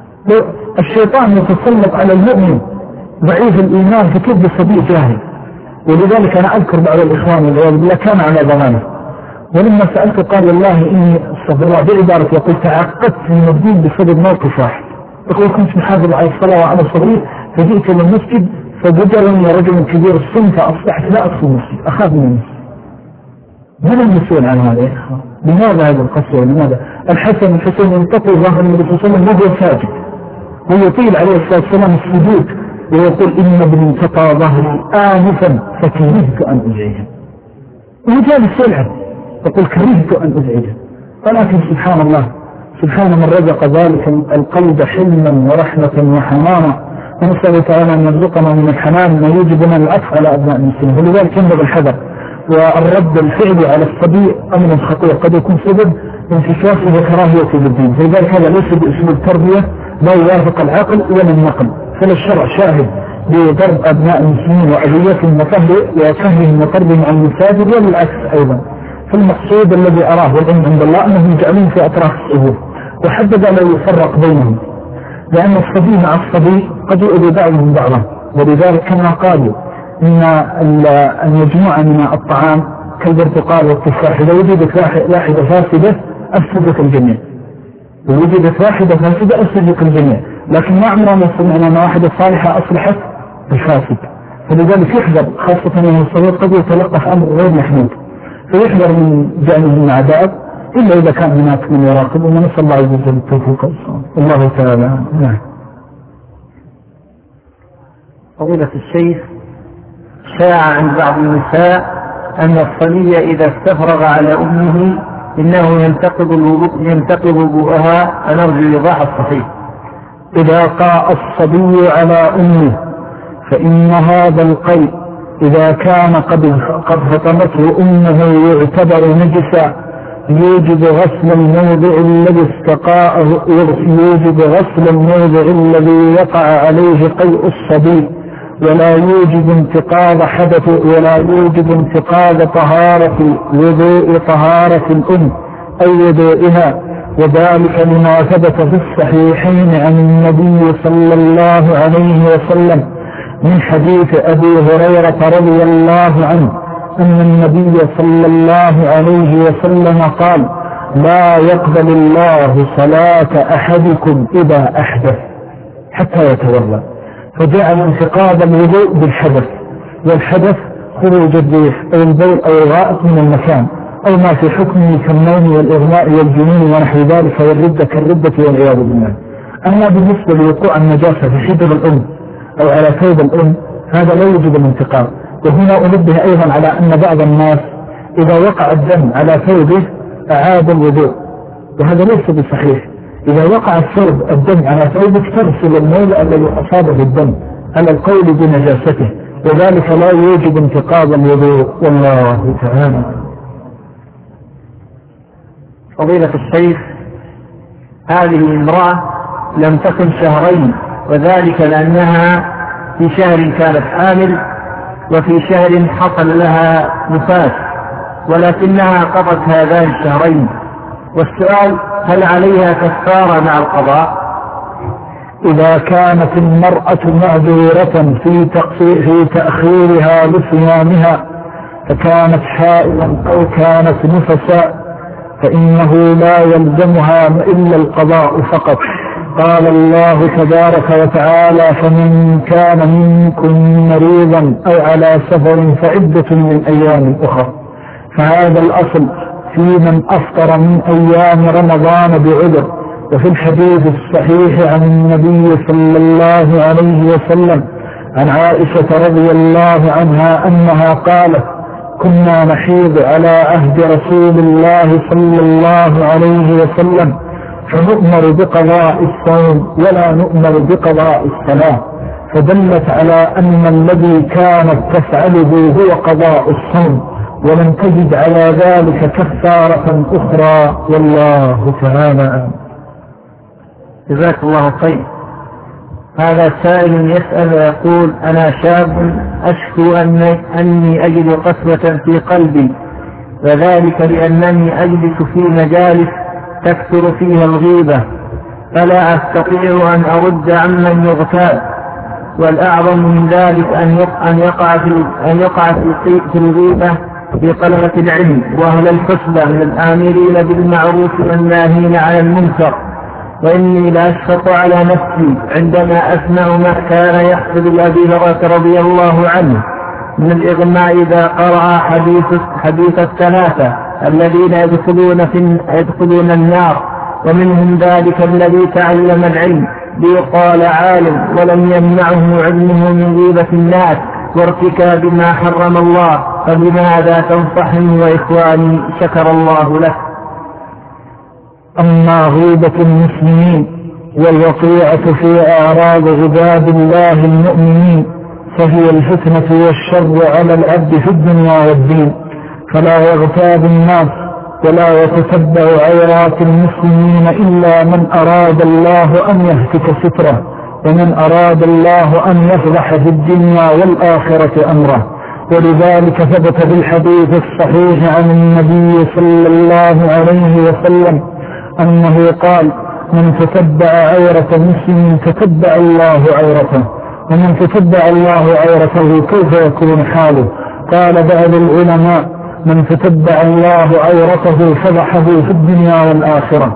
الشيطان يتسلط على المؤمن ضعيف الإيمان فكيف بالصبي جاهل. ولذلك أنا أذكر بعض الإخوان والعياذ بالله كان على ضمانه، ولما سألته قال والله إني استغفر الله بعبارة يقول تعقدت من الدين بسبب موقف واحد، يقول كنت محافظ على الصلاة وعلى الصغير فجئت للمسجد فبجرني رجل كبير السن فأصبحت لا أدخل المسجد أخاف من المسجد. من المسؤول عن هذا يا إخوان؟ لماذا هذا القسوة؟ لماذا الحسن الحسين ينتقل ظهر النبي صلى الله عليه وسلم وهو ساجد ويطيل عليه الصلاة والسلام السجود ويقول إن ابن انتقى ظهري آنفا فكرهت أن أزعجه، وجالس يلعب يقول كرهت أن أزعجه. ولكن سبحان الله سبحان من رزق ذلك القلب حلما ورحمة وحنانا، ونسأل تعالى أن يرزقنا من الحنان ما يوجب لنا العطف على أبناء المسلمين. ولذلك ينبغي الحذر والرد الفعلي على الصبي أمر خطير قد يكون سبب انتشاف وكراهية للدين، فلذلك هذا ليس بأسلوب تربية لا يوافق العقل ولا النقل. فلا الشرع شاهد بضرب أبناء المسلمين وأذيتهم وكهرهم وطردهم عن المساجد وللعكس أيضا. فالمقصود الذي أراه والعلم عند الله أنهم يجعلون في أطراف الصفوف، وحدد لا يفرق بينهم، لأن الصبي مع الصبي قد يؤذي بعضهم بعضا. ولذلك كما قالوا إن مجموعة من الطعام كالبرتقال والتفاح إذا وجدت واحدة فاسدة أفسدت الجميع، ووجدت واحدة فاسدة أفسدت الجميع، لكن ما عمرنا سمعنا أن واحدة صالحة أصلحت الفاسد. فلذلك يحذر خاصة أنه الصغير قد يتلقف أمر غير محمود، فيحذر من جانب العذاب إلا إذا كان هناك من يراقب. ونسأل الله عز وجل التوفيق والصواب. الله تعالى. نعم. فضيلة الشيخ، شاع عن بعض النساء أن الصبي إذا استفرغ على أمه إنه ينتقض الوضوء ينتقض وضوءها، فنرجو إيضاح الصحيح. إذا قاء الصبي على أمه فإن هذا القيء إذا كان قد قد فطمته أمه يعتبر نجسا يوجب غسل الموضع الذي استقاءه يوجب غسل الموضع الذي وقع عليه قيء الصبي، ولا يوجب انتقاض حدث ولا يوجب انتقاض طهارة وضوء طهارة الأم أي وضوئها، وذلك لما ثبت في الصحيحين عن النبي صلى الله عليه وسلم من حديث أبي هريرة رضي الله عنه أن النبي صلى الله عليه وسلم قال لا يقبل الله صلاة أحدكم إذا أحدث حتى يتوضأ، فجعل انتقاض الوضوء بالحدث، والحدث خروج الريح أو البول أو الغائط من المكان أو ما في حكمه كالنوم والإغماء والجنون ونحو ذلك والردة كالردة والعياذ بالله. أما بالنسبة لوقوع النجاسة في حجر الأم أو على ثوب الأم هذا لا يوجب الانتقاض. وهنا أنبه أيضا على أن بعض الناس إذا وقع الدم على ثوبه أعاد الوضوء، وهذا ليس بصحيح. إذا وقع الثوب الدم على ثوبك تغسل الموضع الذي أصابه الدم على القول بنجاسته، وذلك لا يوجب انتقاض الوضوء. والله تعالى. فضيلة الشيخ، هذه امرأة لم تكن شهرين، وذلك لأنها في شهر كانت حامل وفي شهر حصل لها نفاس، ولكنها قضت هذان الشهرين، والسؤال هل عليها كفارة مع القضاء؟ إذا كانت المرأة معذورة في في تأخيرها لصيامها فكانت حائضا أو كانت نفسا فإنه لا يلزمها إلا القضاء فقط. قال الله تبارك وتعالى: فمن كان منكم مريضا أو على سفر فعدة من أيام أخرى. فهذا الأصل في من أفطر من أيام رمضان بعذر. وفي الحديث الصحيح عن النبي صلى الله عليه وسلم عن عائشة رضي الله عنها أنها قالت: كنا نحيض على عهد رسول الله صلى الله عليه وسلم فنؤمر بقضاء الصوم ولا نؤمر بقضاء الصلاة، فدلت على أن الذي كانت تفعله هو قضاء الصوم، ولم تجد على ذلك كفارة أخرى. والله تعالى. جزاك الله خير. هذا سائل يسأل ويقول: أنا شاب أشكو أني, أني أجد قسوة في قلبي، وذلك لأنني أجلس في مجالس تكثر فيها الغيبة، فلا أستطيع أن أرد عمن يغتاب، والأعظم من ذلك أن يقع في, أن يقع في الغيبة في طلبة العلم وأهل الحسبة من الآمرين بالمعروف والناهين عن المنكر، وإني لأشفق على نفسي عندما أسمع ما كان يحصل لأبي هريرة رضي الله عنه من الإغماء إذا قرأ حديث, حديث الثلاثة الذين يدخلون, في يدخلون النار، ومنهم ذلك الذي تعلم العلم ليقال عالم ولم يمنعه علمه من غيبة الناس وارتكاب ما حرم الله، فبماذا تنصحني وإخواني؟ شكر الله لك. أما غيبة المسلمين والوقيعة في أعراض عباد الله المؤمنين فهي الفتنة والشر على العبد في الدنيا والدين، فلا يغتاب الناس ولا يتتبع عورات المسلمين إلا من أراد الله أن يهتك ستره، ومن أراد الله أن يفضح في الدنيا والآخرة أمره. ولذلك ثبت بالحديث الصحيح عن النبي صلى الله عليه وسلم أنه قال: من تتبع عورة مسلم تتبع الله عورته، ومن تتبع الله عورته كيف يكون حاله؟ قال بعض العلماء: من تتبع الله عورته فضحه في الدنيا والآخرة.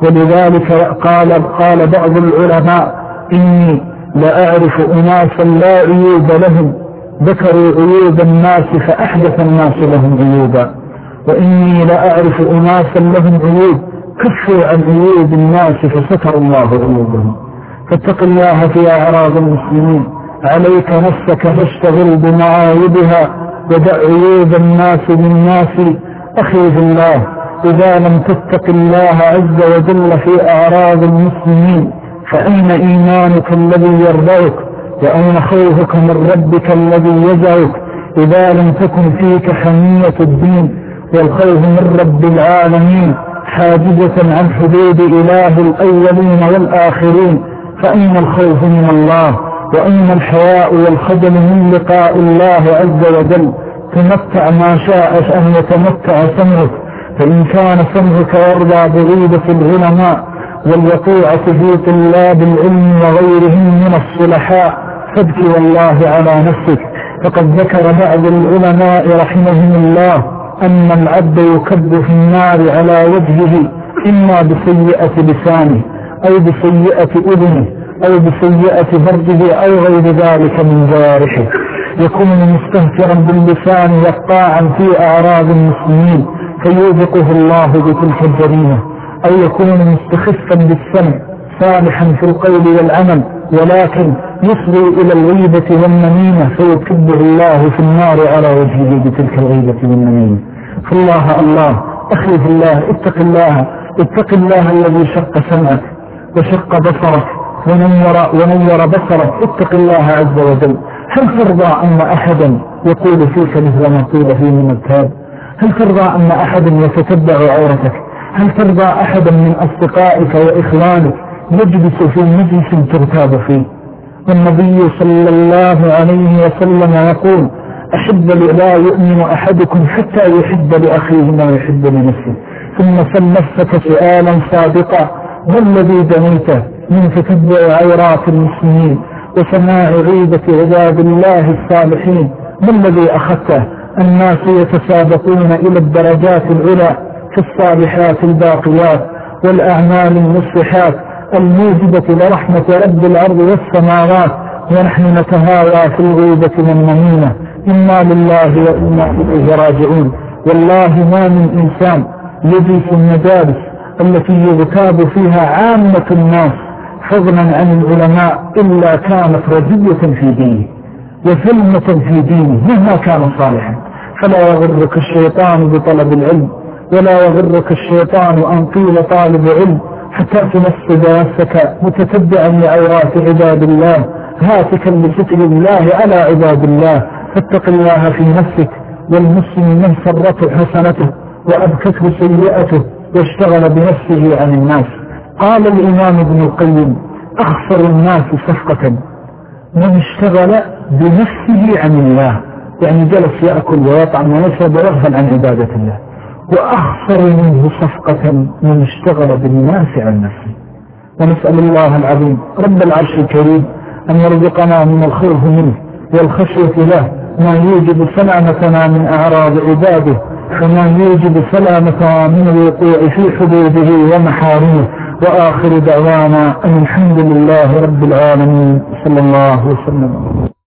ولذلك قال, قال بعض العلماء: إني لأعرف أناسا لا عيوب لهم ذكروا عيوب الناس فأحدث الناس لهم عيوبا، وإني لأعرف أناسا لهم عيوب كفوا عن عيوب الناس فستر الله عيوبهم. فاتق الله في أعراض المسلمين، عليك نفسك فاشتغل بمعايبها ودع عيوب الناس بالناس. أخي في الله، إذا لم تتق الله عز وجل في أعراض المسلمين فأين إيمانك الذي يرضيك؟ وأين خوفك من ربك الذي يزعك؟ إذا لم تكن فيك حمية الدين والخوف من رب العالمين حاجزة عن حدود إله الأولين والآخرين، فأين الخوف من الله؟ وأين الحياء والخجل من لقاء الله عز وجل؟ تمتع ما شاء أن يتمتع سمعك، فإن كان سمعك يرضى بغيبة العلماء والوقوعة في طلاب العلم وغيرهم من الصلحاء فابكي والله على نفسك. فقد ذكر بعض العلماء رحمهم الله أن العبد يكب في النار على وجهه إما بسيئة لسانه أو بسيئة أذنه أو بسيئة فرجه أو غير ذلك من جوارحه، يكون مستهترا باللسان وقاعا في أعراض المسلمين فيوبقه الله بتلك الجريمة، أو يكون مستخفا بالسمع صالحا في القول والعمل ولكن يصغي إلى الغيبة والنميمة فيكبه الله في النار على وجهه بتلك الغيبة والنميمة. فالله الله أخي في الله، اتق الله اتق الله الذي شق سمعك وشق بصرك ونور, ونور بصرك، اتق الله عز وجل. هل ترضى أن أحدا يقول فيك مثل ما قيل فيه من الكذب؟ هل ترضى أن أحدا يتتبع عورتك؟ هل ترضى أحدا من أصدقائك وإخوانك يجلس في مجلس ترتاب فيه؟ والنبي صلى الله عليه وسلم يقول أحب لا يؤمن أحدكم حتى يحب لأخيه ما يحب لنفسه. ثم سل نفسك سؤالا صادقا: ما الذي دنيته من تتبع عورات المسلمين وسماع غيبة عباد الله الصالحين؟ ما الذي أخذته؟ الناس يتسابقون إلى الدرجات العلى في الصالحات الباقيات والأعمال المصلحات الموجبة لرحمة رب الأرض والسماوات، ونحن نتهاوى في الغيبة والنميمة. إنا لله وإنا إليه راجعون. والله ما من إنسان يجي في المجالس التي يغتاب فيها عامة الناس فضلا عن العلماء إلا كانت رجية في دينه وثلمة في دينه مهما كان صالحا. فلا يغرك الشيطان بطلب العلم، ولا يغرك الشيطان أن قيل طالب علم، حتى تنفذ نفسك متتبعا لعورات عباد الله هاتكا لستر الله على عباد الله. فاتق الله في نفسك. والمسلم من سرته حسنته وأبكته سيئته واشتغل بنفسه عن الناس. قال الإمام ابن القيم: أخسر الناس صفقة من اشتغل بنفسه عن الله، يعني جلس يأكل ويطعم ويشرب ويغفل عن عبادة الله. وأخسر منه صفقة من اشتغل بالناس عن نفسه. ونسأل الله العظيم رب العرش الكريم أن يرزقنا من الخوف منه والخشية له ما يوجب سلامتنا من أعراض عباده، وما يوجب سلامتنا من الوقوع في حدوده ومحارمه. وآخر دعوانا أن الحمد لله رب العالمين، صلى الله وسلم.